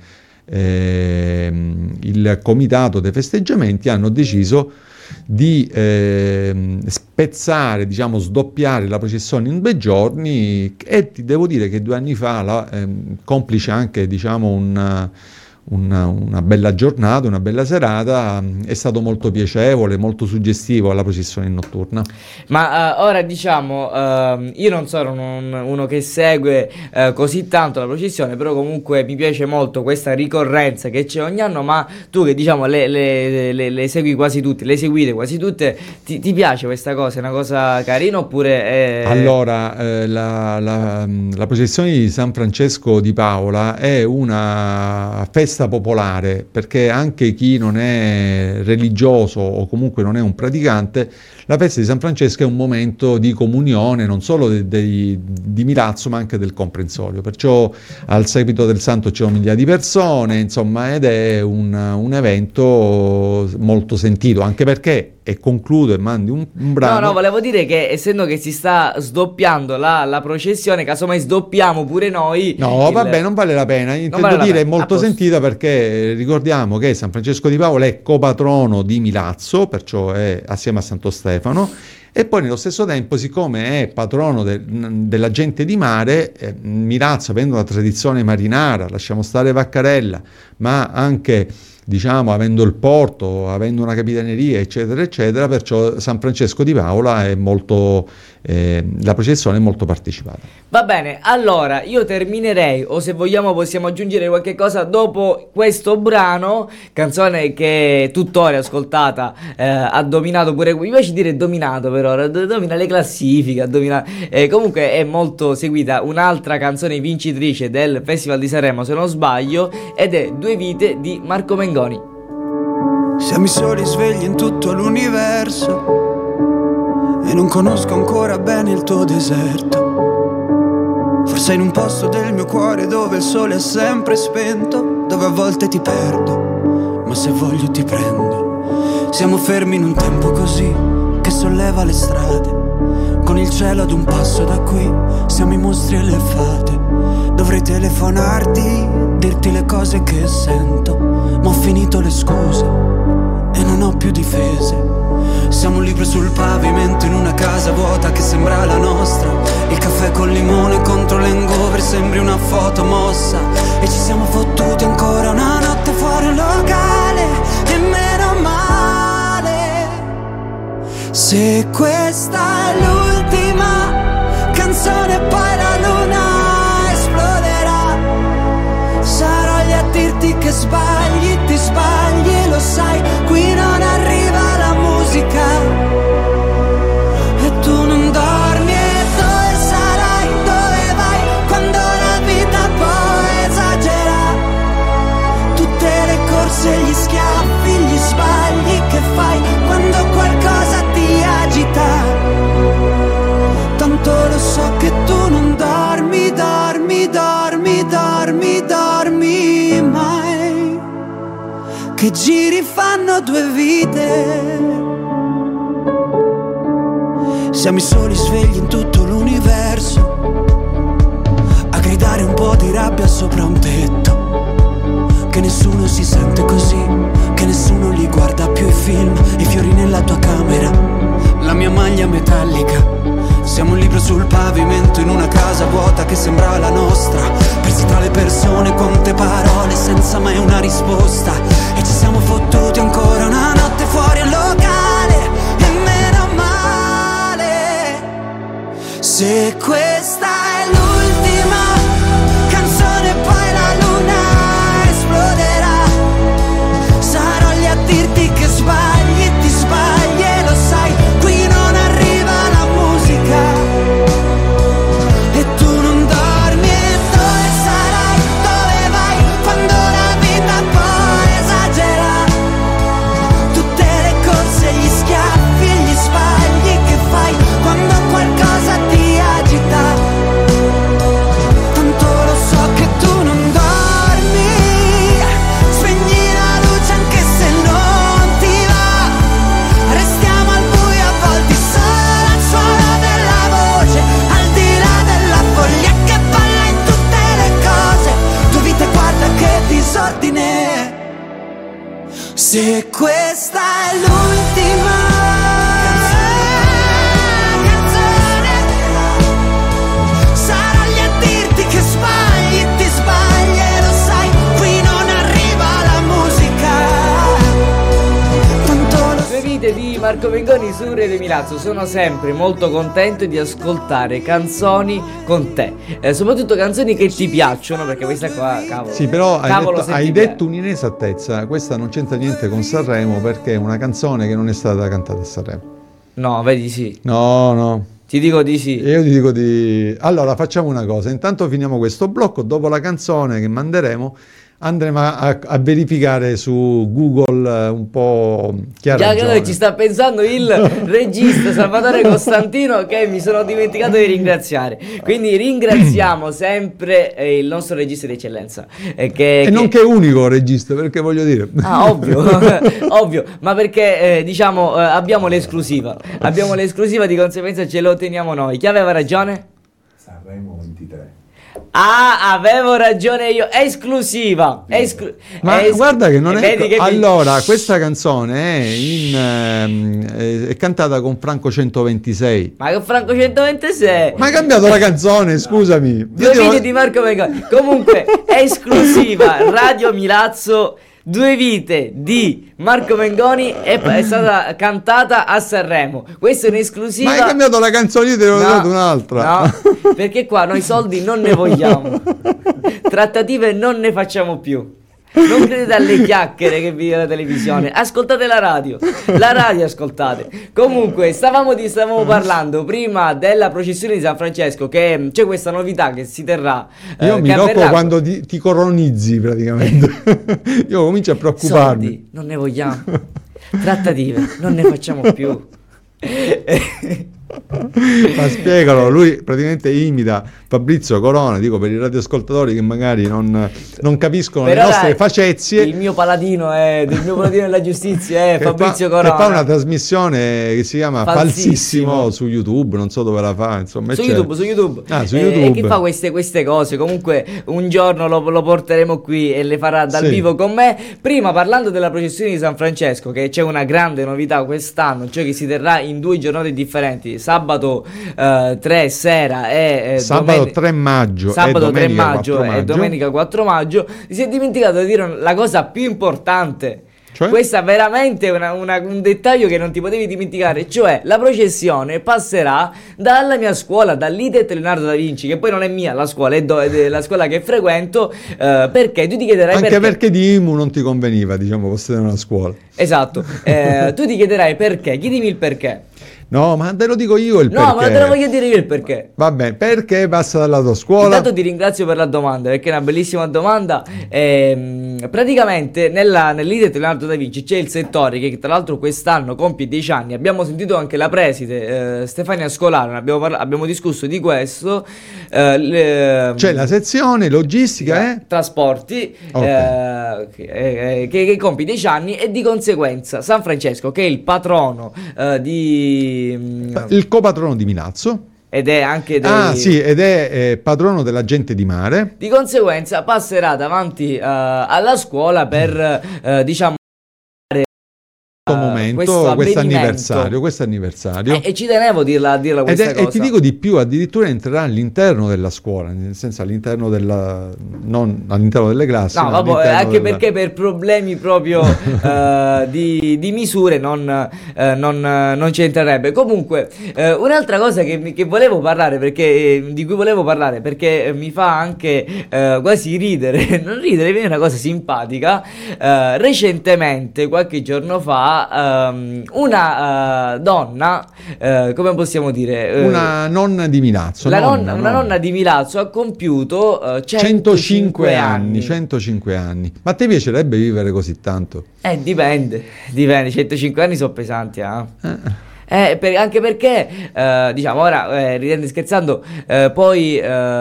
il comitato dei festeggiamenti, hanno deciso di spezzare, diciamo sdoppiare la processione in 2 giorni, e ti devo dire che 2 anni fa, complice anche, diciamo, una bella giornata, una bella serata, è stato molto piacevole, molto suggestivo alla processione notturna. Ma ora diciamo, io non sono uno che segue così tanto la processione, però comunque mi piace molto questa ricorrenza che c'è ogni anno. Ma tu che diciamo le segui quasi tutte, le seguite quasi tutte, ti piace questa cosa? È una cosa carina oppure Allora, la processione di San Francesco di Paola è una festa popolare, perché anche chi non è religioso o comunque non è un praticante, la festa di San Francesco è un momento di comunione non solo di Milazzo ma anche del comprensorio, perciò al seguito del santo c'è migliaia di persone, insomma, ed è un evento molto sentito, anche perché, e concludo e mandi un brano. No, volevo dire che essendo che si sta sdoppiando la processione, casomai sdoppiamo pure noi. No, vabbè, non vale la pena. Intendo dire è molto sentita, perché ricordiamo che San Francesco di Paola è copatrono di Milazzo, perciò è assieme a Santo Stefano, e poi nello stesso tempo, siccome è patrono della gente di mare, Milazzo, avendo una tradizione marinara, lasciamo stare Vaccarella, ma anche, diciamo, avendo il porto, avendo una capitaneria, eccetera, eccetera, perciò San Francesco di Paola è molto, la processione è molto partecipata. Va bene, allora io terminerei, o se vogliamo possiamo aggiungere qualche cosa dopo questo brano, canzone che tuttora ascoltata, ha dominato pure, mi piace dire dominato per ora, domina le classifiche, comunque è molto seguita, un'altra canzone vincitrice del Festival di Sanremo, se non sbaglio, ed è Due vite di Marco Mengoni. Siamo i soli svegli in tutto l'universo e non conosco ancora bene il tuo deserto. Forse in un posto del mio cuore dove il sole è sempre spento, dove a volte ti perdo, ma se voglio ti prendo. Siamo fermi in un tempo così che solleva le strade, con il cielo ad un passo da qui, siamo i mostri e le fate. Dovrei telefonarti, dirti le cose che sento, ma ho finito le scuse e non ho più difese. Siamo un libro sul pavimento in una casa vuota che sembra la nostra. Il caffè col limone contro l'hangover sembri una foto mossa. E ci siamo fottuti ancora una notte fuori un locale, e meno male. Se questa è l'ultima canzone poi la luna esploderà, sarò lì a dirti che sbagli, ti sbagli, lo sai. che giri fanno 2 vite. Siamo i soli svegli in tutto l'universo, a gridare un po' di rabbia sopra un tetto. Che nessuno si sente così, che nessuno li guarda più i film. I fiori nella tua camera, la mia maglia metallica. Siamo un libro sul pavimento in una casa vuota che sembrava la nostra, persi tra le persone, quante parole senza mai una risposta. E ci siamo fottuti ancora una notte fuori al locale, e meno male. Se questa è l'ultima canzone poi la luna esploderà, sarò lì a dirti che sbagli, ti sbagli e lo sai. Qui non arriva la musica e tu non dormi. E dove sarai, dove vai, quando la vita poi esagera? Tutte le corse, gli schiaffi e gli sbagli che fai quando qualcosa ti agita. Tanto lo so che tu non dormi, spegni la luce anche se non ti va. Restiamo al buio avvolti solo al suono della voce, al di là della foglia che balla in tutte le cose. 2 vite, guarda che disordine. Se questa è l'ultima canzone, sarò lì a dirti che sbagli, ti sbagli e lo sai. Qui non arriva la musica, tanto lo so. 2 vite di Marco Mengoni su Radio Milazzo. Sono sempre molto contento di ascoltare canzoni con te, soprattutto canzoni che ti piacciono, perché questa qua, cavolo. Sì, però Cavolo, se hai ti detto un'inesattezza. Questa non c'entra niente con Sanremo, perché è una canzone che non è stata cantata a Sanremo. No, vedi, sì. No. Ti dico di sì. Io ti dico di... Allora, facciamo una cosa. Intanto finiamo questo blocco. Dopo la canzone che manderemo, andremo a verificare su Google un po' chi ha Già che ragione. noi ci sta pensando il regista Salvatore Costantino, che mi sono dimenticato di ringraziare. Quindi ringraziamo sempre il nostro regista di eccellenza. Nonché unico regista, perché voglio dire... Ah, ovvio, ovvio, ma perché diciamo abbiamo l'esclusiva. Abbiamo l'esclusiva, di conseguenza ce lo teniamo noi. Chi aveva ragione? Sanremo 23. Ah, avevo ragione io, esclusiva. Ma guarda che non è... Vedi che allora, questa canzone è cantata con Franco 126. Ma con Franco 126? Ma hai cambiato la canzone, scusami. 2 video di Marco Mengoni. Comunque, esclusiva Radio Milazzo. 2 vite di Marco Mengoni è stata cantata a Sanremo. Questa è un'esclusiva. Ma hai cambiato la canzone, io te ne ho dato un'altra. No, perché qua noi soldi non ne vogliamo. Trattative non ne facciamo più. Non credete alle chiacchiere che vi la televisione, ascoltate la radio ascoltate. Comunque stavamo parlando prima della processione di San Francesco, che c'è questa novità che si terrà. Io mi preoccupo quando ti coronizzi praticamente. Io comincio a preoccuparmi. Soldi non ne vogliamo, trattative non ne facciamo più. Ma spiegalo, lui praticamente imita Fabrizio Corona, dico per i radioascoltatori che magari non capiscono però le nostre facezie. Il mio paladino della giustizia è Fabrizio Corona, che fa una trasmissione che si chiama Falsissimo su YouTube, non so dove la fa, insomma, su YouTube. Su YouTube. E che fa queste cose. Comunque un giorno lo porteremo qui e le farà dal vivo con me. Prima, parlando della processione di San Francesco, che c'è una grande novità quest'anno, cioè che si terrà in 2 giornate differenti, sabato 3 sera e sabato 3 maggio sabato e 3 maggio 4 maggio. E domenica 4 maggio. Si è dimenticato di dire la cosa più importante. Cioè? Questa è veramente un dettaglio che non ti potevi dimenticare, cioè la processione passerà dalla mia scuola, dall'ITET Leonardo da Vinci, che poi non è mia la scuola, è la scuola che frequento, perché tu ti chiederai perché di IMU non ti conveniva, diciamo, possedere una scuola. Esatto. Tu ti chiederai perché, chiedimi il perché. No, ma te lo dico io il perché. No, ma te lo voglio dire io il perché. Vabbè, perché passa dalla tua scuola? Intanto ti ringrazio per la domanda, perché è una bellissima domanda. praticamente nell'Ide di Leonardo da Vinci c'è il Settore, che tra l'altro quest'anno compie 10 anni. Abbiamo sentito anche la preside Stefania Scolaro, abbiamo discusso di questo. C'è la sezione logistica trasporti, che compie 10 anni, e di conseguenza San Francesco, che è il patrono il copatrono di Milazzo, ed è anche ed è patrono della gente di mare, di conseguenza passerà davanti alla scuola per diciamo questo anniversario. E ci tenevo a dirla questa cosa. E ti dico di più, addirittura entrerà all'interno della scuola, nel senso all'interno non all'interno delle classi. No, vabbè, anche perché per problemi proprio di misure non ci entrerebbe. Comunque, un'altra cosa che volevo parlare, di cui volevo parlare, perché mi fa anche quasi ridere, non ridere, viene una cosa simpatica. Recentemente, qualche giorno fa, una donna, come possiamo dire, una nonna di Milazzo, una nonna di Milazzo ha compiuto 105 anni. 105 anni. Ma a te piacerebbe vivere così tanto? Dipende, 105 anni sono pesanti, anche perché diciamo, ora ridendo e scherzando, poi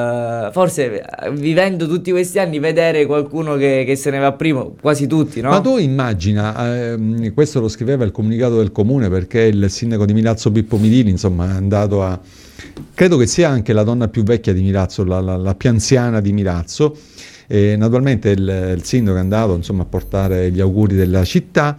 forse vivendo tutti questi anni, vedere qualcuno che se ne va prima, quasi tutti, no? Ma tu immagina, questo lo scriveva il comunicato del comune, perché il sindaco di Milazzo Pippo Midini, insomma, è andato credo che sia anche la donna più vecchia di Milazzo, la più anziana di Milazzo, e naturalmente il sindaco è andato, insomma, a portare gli auguri della città.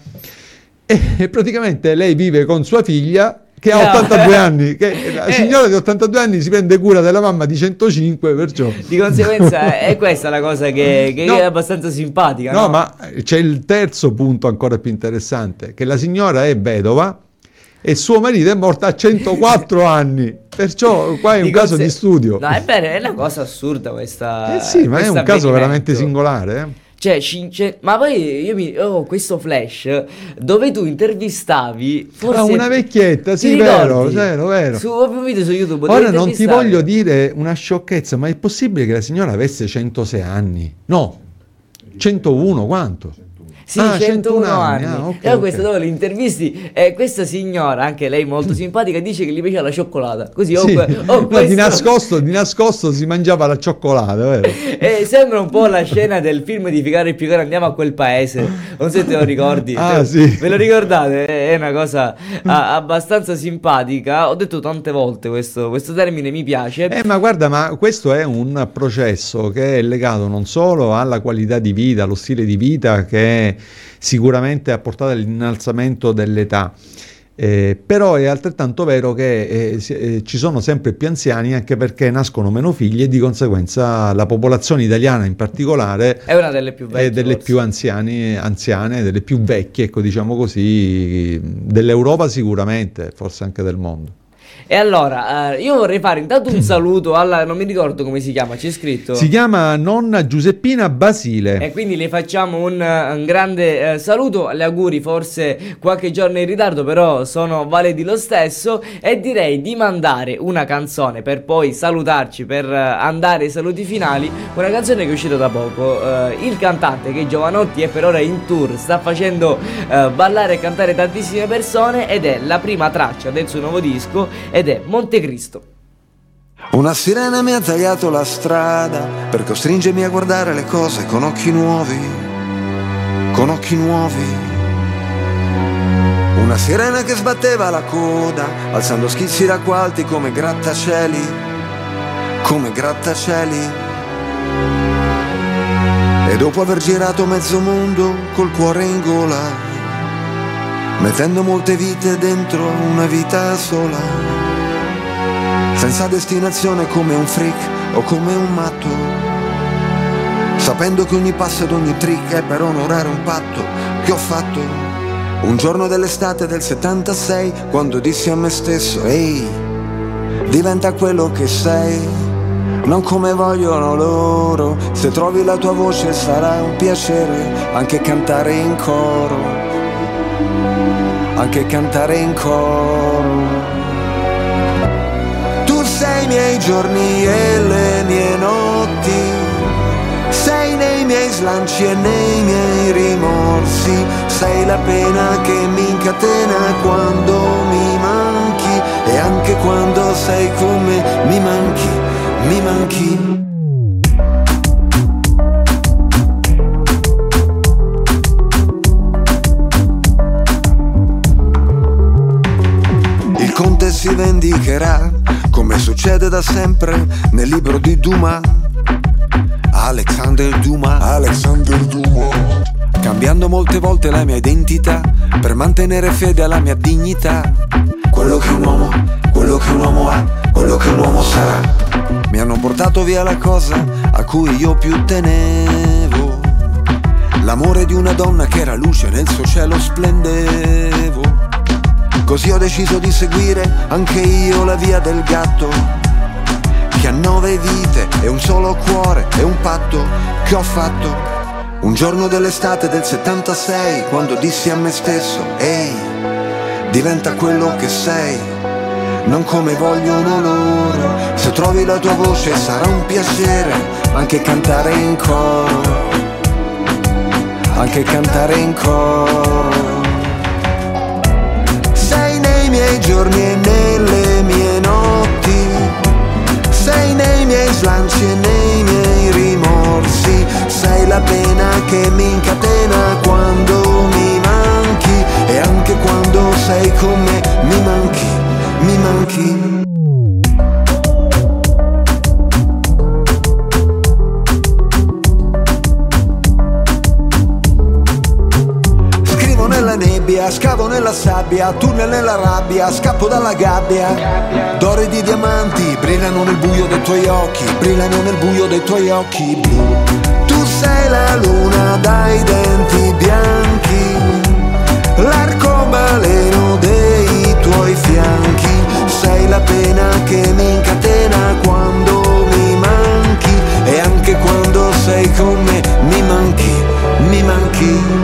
E praticamente lei vive con sua figlia che ha 82 anni, che la signora di 82 anni si prende cura della mamma di 105, perciò di conseguenza è questa la cosa che è abbastanza simpatica, no? Ma c'è il terzo punto ancora più interessante, che la signora è vedova e suo marito è morto a 104 anni, perciò qua è un caso di studio. No, è vero, è una cosa assurda questa. Sì, ma è un caso veramente singolare, ma poi io ho questo flash dove tu intervistavi una vecchietta, sì, vero. Proprio un video su YouTube. Ora non ti voglio dire una sciocchezza, ma è possibile che la signora avesse 106 anni? No, 101, quanto? Sì, 101 anni. E questo dove li intervisti, questa signora, anche lei molto simpatica, dice che gli piaceva la cioccolata. Così di nascosto si mangiava la cioccolata, vero? Sembra un po' la scena del film di Figaro e Piccolo, Andiamo a quel paese. Non so se te lo ricordi. Sì. Ve lo ricordate? È una cosa abbastanza simpatica. Ho detto tante volte questo termine, mi piace. Ma guarda, ma questo è un processo che è legato non solo alla qualità di vita, allo stile di vita, che sicuramente ha portato all'innalzamento dell'età, però è altrettanto vero che ci sono sempre più anziani, anche perché nascono meno figli e di conseguenza la popolazione italiana in particolare è una delle più vecchie, delle più anziane, delle più vecchie, ecco, diciamo così, dell'Europa sicuramente, forse anche del mondo. E allora, io vorrei fare intanto un saluto alla, non mi ricordo come si chiama, c'è scritto. Si chiama nonna Giuseppina Basile. E quindi le facciamo un grande saluto, gli auguri forse qualche giorno in ritardo, però sono validi lo stesso. E direi di mandare una canzone per poi salutarci, per andare ai saluti finali. Una canzone che è uscita da poco. Il cantante, che è Giovanotti, è per ora in tour, sta facendo ballare e cantare tantissime persone, ed è la prima traccia del suo nuovo disco, ed è Montecristo. Una sirena mi ha tagliato la strada per costringermi a guardare le cose con occhi nuovi, con occhi nuovi. Una sirena che sbatteva la coda, alzando schizzi d'acqua alti come grattacieli, come grattacieli. E dopo aver girato mezzo mondo col cuore in gola, mettendo molte vite dentro una vita sola, senza destinazione come un freak o come un matto, sapendo che ogni passo ed ogni trick è per onorare un patto che ho fatto un giorno dell'estate del 76, quando dissi a me stesso: ehi, diventa quello che sei, non come vogliono loro. Se trovi la tua voce sarà un piacere anche cantare in coro, anche cantare in coro. Sei i miei giorni e le mie notti, sei nei nei miei slanci e nei miei rimorsi, sei la pena che mi incatena quando mi manchi, e anche quando sei con me mi manchi, mi manchi. Il conte si vendicherà, come succede da sempre nel libro di Dumas. Alexander Dumas, cambiando molte volte la mia identità per mantenere fede alla mia dignità. Quello che un uomo ha, quello che un uomo sarà. Mi hanno portato via la cosa a cui io più tenevo, l'amore di una donna che era luce nel suo cielo splendevo. Così ho deciso di seguire anche io la via del gatto, che ha 9 vite e un solo cuore, e un patto che ho fatto un giorno dell'estate del 76, quando dissi a me stesso: ehi, diventa quello che sei, non come vogliono loro. Se trovi la tua voce sarà un piacere anche cantare in coro, anche cantare in coro. Sei nei miei giorni e nelle mie notti, sei nei miei slanci e nei miei rimorsi, sei la pena che mi incatena quando mi manchi, e anche quando sei con me mi manchi, mi manchi. Scrivo nella nebbia, scavo nella sabbia, tunnel nella rabbia, scappo dalla gabbia. D'oro di diamanti brillano nel buio dei tuoi occhi, brillano nel buio dei tuoi occhi blu. Tu sei la luna dai denti bianchi, l'arcobaleno dei tuoi fianchi, sei la pena che mi incatena quando mi manchi, e anche quando sei con me mi manchi, mi manchi.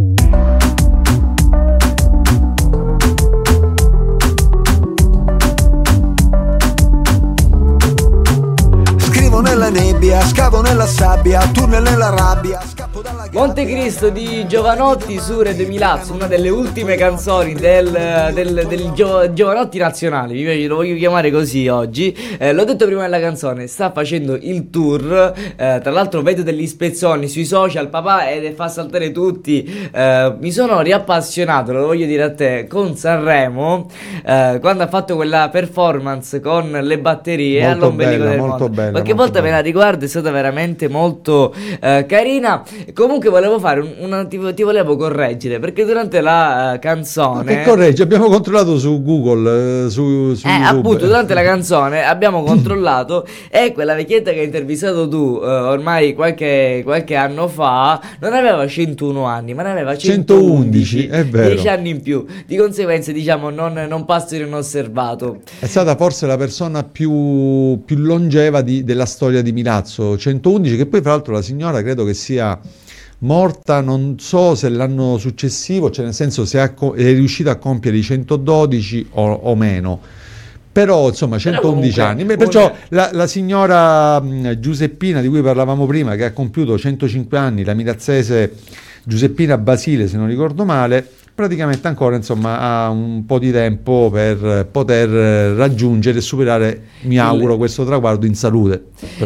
Nella nebbia, scavo nella sabbia, tunnel nella rabbia, scappo dalla gabbia. Montecristo di Jovanotti su Red Milazzo, una delle ultime canzoni del Jovanotti nazionale, lo voglio chiamare così oggi. L'ho detto prima della canzone, sta facendo il tour, tra l'altro vedo delle ispezioni sui social, papà, e fa saltare tutti. Mi sono riappassionato, lo voglio dire a te, con Sanremo, quando ha fatto quella performance con le batterie molto all'ombelico bella, del molto mondo. bella, Qualche volta me la riguardo, è stata veramente molto carina. Comunque volevo fare ti volevo correggere, perché durante la canzone, che corregge? Abbiamo controllato su Google, su YouTube. appunto, durante la canzone abbiamo controllato, e quella vecchietta che hai intervistato tu ormai qualche anno fa non aveva 101 anni, ma ne aveva 111, è vero. 10 anni in più. Di conseguenza, diciamo, non passa inosservato. È stata forse la persona più longeva della storia di Milazzo, 111, che poi fra l'altro la signora credo che sia morta, non so se l'anno successivo, cioè nel senso se è riuscita a compiere i 112 o meno, però insomma 111 anni. Perciò la signora Giuseppina di cui parlavamo prima, che ha compiuto 105 anni, la milazzese Giuseppina Basile, se non ricordo male, praticamente ancora insomma ha un po' di tempo per poter raggiungere e superare, mi auguro, questo traguardo in salute.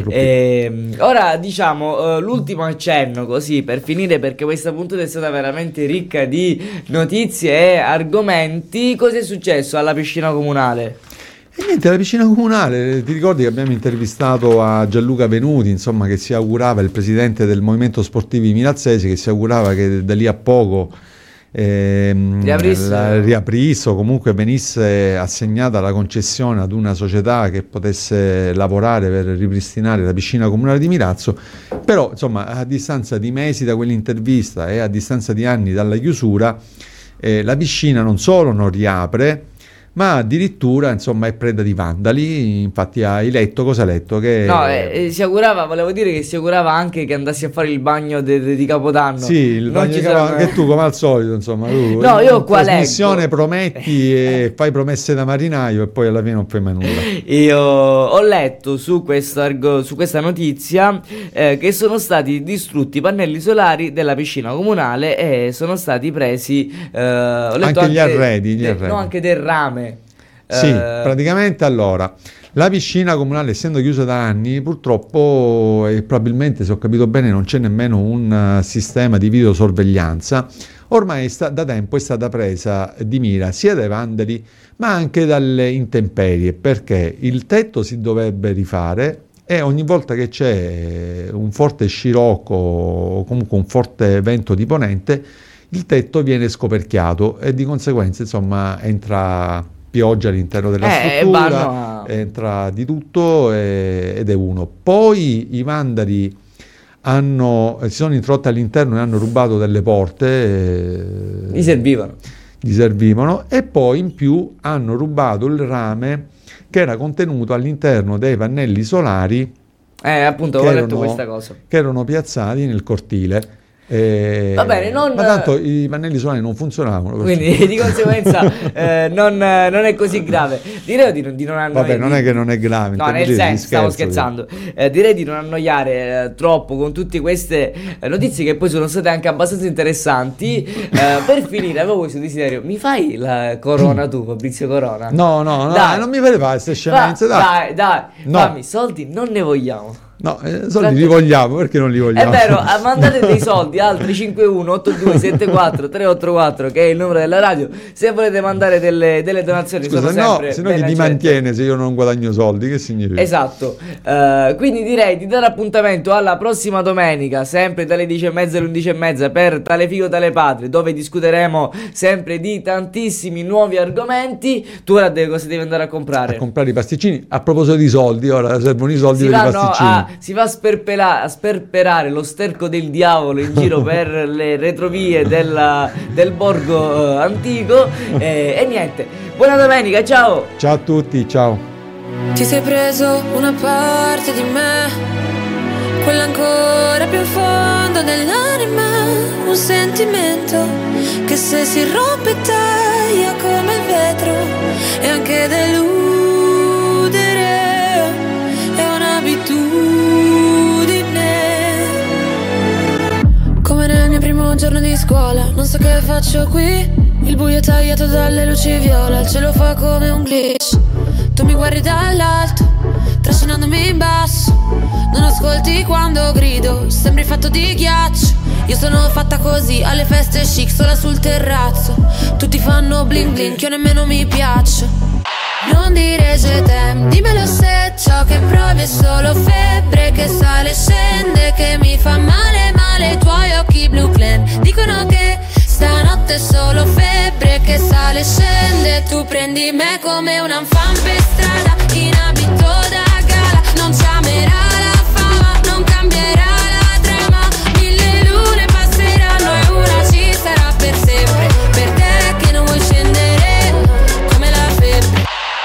Ora diciamo l'ultimo accenno, così per finire, perché questa puntata è stata veramente ricca di notizie e argomenti. Cosa è successo alla piscina comunale? E niente, la piscina comunale, ti ricordi che abbiamo intervistato a Gianluca Venuti, insomma, che si augurava, il presidente del Movimento Sportivi Milazzesi, che si augurava che da lì a poco riaprisse o comunque venisse assegnata la concessione ad una società che potesse lavorare per ripristinare la piscina comunale di Milazzo. Però insomma, a distanza di mesi da quell'intervista e a distanza di anni dalla chiusura, la piscina non solo non riapre, ma addirittura insomma è preda di vandali. Infatti hai letto, cosa hai letto? Che No, si augurava, volevo dire che si augurava anche che andassi a fare il bagno di Capodanno. Sì, il Non bagno ci di sono- Capodanno, che tu come al solito insomma tu No, io in qua trasmissione leggo. prometti e fai promesse da marinaio e poi alla fine non fai mai nulla. Io ho letto su questa notizia che sono stati distrutti i pannelli solari della piscina comunale e sono stati presi ho letto Anche gli arredi, no, anche del rame. Sì, praticamente allora la piscina comunale, essendo chiusa da anni, purtroppo e probabilmente, se ho capito bene, non c'è nemmeno un sistema di videosorveglianza. Ormai da tempo è stata presa di mira sia dai vandali ma anche dalle intemperie, perché il tetto si dovrebbe rifare e ogni volta che c'è un forte scirocco o comunque un forte vento di ponente, il tetto viene scoperchiato e di conseguenza insomma entra pioggia all'interno della struttura, entra di tutto ed è uno. Poi i vandali si sono introdotti all'interno e hanno rubato delle porte. Gli servivano. E poi in più hanno rubato il rame che era contenuto all'interno dei pannelli solari appunto ho letto questa cosa, che erano piazzati nel cortile. Va bene, ma tanto i pannelli solari non funzionavano, quindi di conseguenza non è così grave. Direi di non annoiare. Vabbè, non è che non è grave, no, nel senso, stavo scherzando. Direi di non annoiare troppo con tutte queste notizie che poi sono state anche abbastanza interessanti. Per finire avevo questo desiderio: mi fai la corona tu, Fabrizio Corona? No, dai, non mi fai fare queste scemenze, dai, no. Fammi, soldi non ne vogliamo. No, soldi li vogliamo, perché non li vogliamo? È vero, mandate dei soldi al 351-8274-384, che è il numero della radio, se volete mandare delle donazioni. Scusa, sono sempre se no chi ti mantiene se io non guadagno soldi, che significa? Esatto, quindi direi di dare appuntamento alla prossima domenica, sempre dalle 10:30 alle 11:30 per Tale Figo Tale Padre, dove discuteremo sempre di tantissimi nuovi argomenti. Tu ora cosa devi andare a comprare? A comprare i pasticcini. A proposito di soldi, ora servono i soldi per i pasticcini. Si va a sperperare lo sterco del diavolo in giro per le retrovie del borgo antico e niente, buona domenica, ciao! Ciao a tutti, ciao! Ti sei preso una parte di me, quella ancora più in fondo dell'anima, un sentimento che se si rompe taglia come il vetro e anche deludere è un'abitudine. Come nel mio primo giorno di scuola, non so che faccio qui, il buio è tagliato dalle luci viola, il cielo fa come un glitch. Tu mi guardi dall'alto, trascinandomi in basso, non ascolti quando grido, sembri fatto di ghiaccio. Io sono fatta così, alle feste chic, sola sul terrazzo, tutti fanno bling bling, che io nemmeno mi piaccio. Non dire je t'aime, dimmelo se ciò che provi è solo febbre che sale e scende, che mi fa male male i tuoi occhi blu clan. Dicono che stanotte è solo febbre che sale e scende. Tu prendi me come un fan per strada, in abito da gala. Non ci amerà la fama, non cambierà la trama. 1000 lune passeranno e una ci sarà per sempre. Per te che non vuoi scendere come la febbre.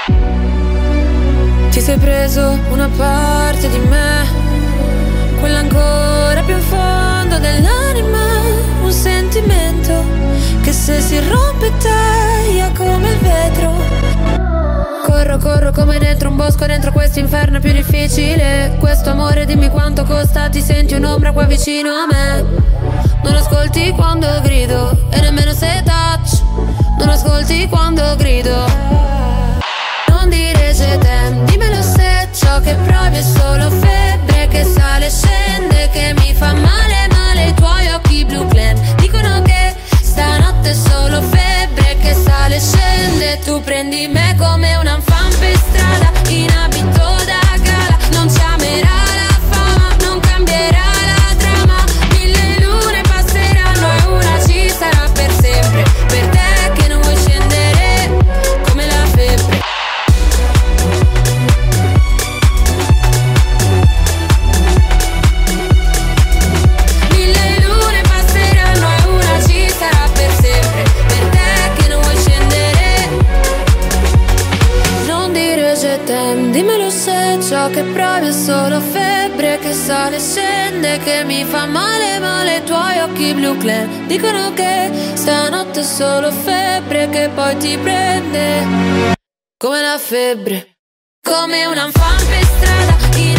Ti sei preso una parte di me, quella ancora più in fondo dell'anima, un sentimento che se si rompe taglia come il vetro. Corro come dentro un bosco, dentro questo inferno è più difficile. Questo amore dimmi quanto costa, ti senti un'ombra qua vicino a me. Non ascolti quando grido e nemmeno se touch, non ascolti quando grido. Non dire je t'aime, dimmelo se ciò che provi è solo febbre che sale e scende, che mi fa male male i tuoi occhi blu clan. Dicono che stanotte è solo febbre che sale e scende. Tu prendi me come un fan per strada, in abito da gala. Non ci amerà la fama, non cambierà la trama. 1000 lune passeranno e una ci sarà per sempre. Per te che non vuoi scendere come la febbre. piace te, dimmelo se ciò che provi è solo febbre che sale e scende, che mi fa male male i tuoi occhi blu clair. Dicono che stanotte è solo febbre che poi ti prende come la febbre, come un fan per strada in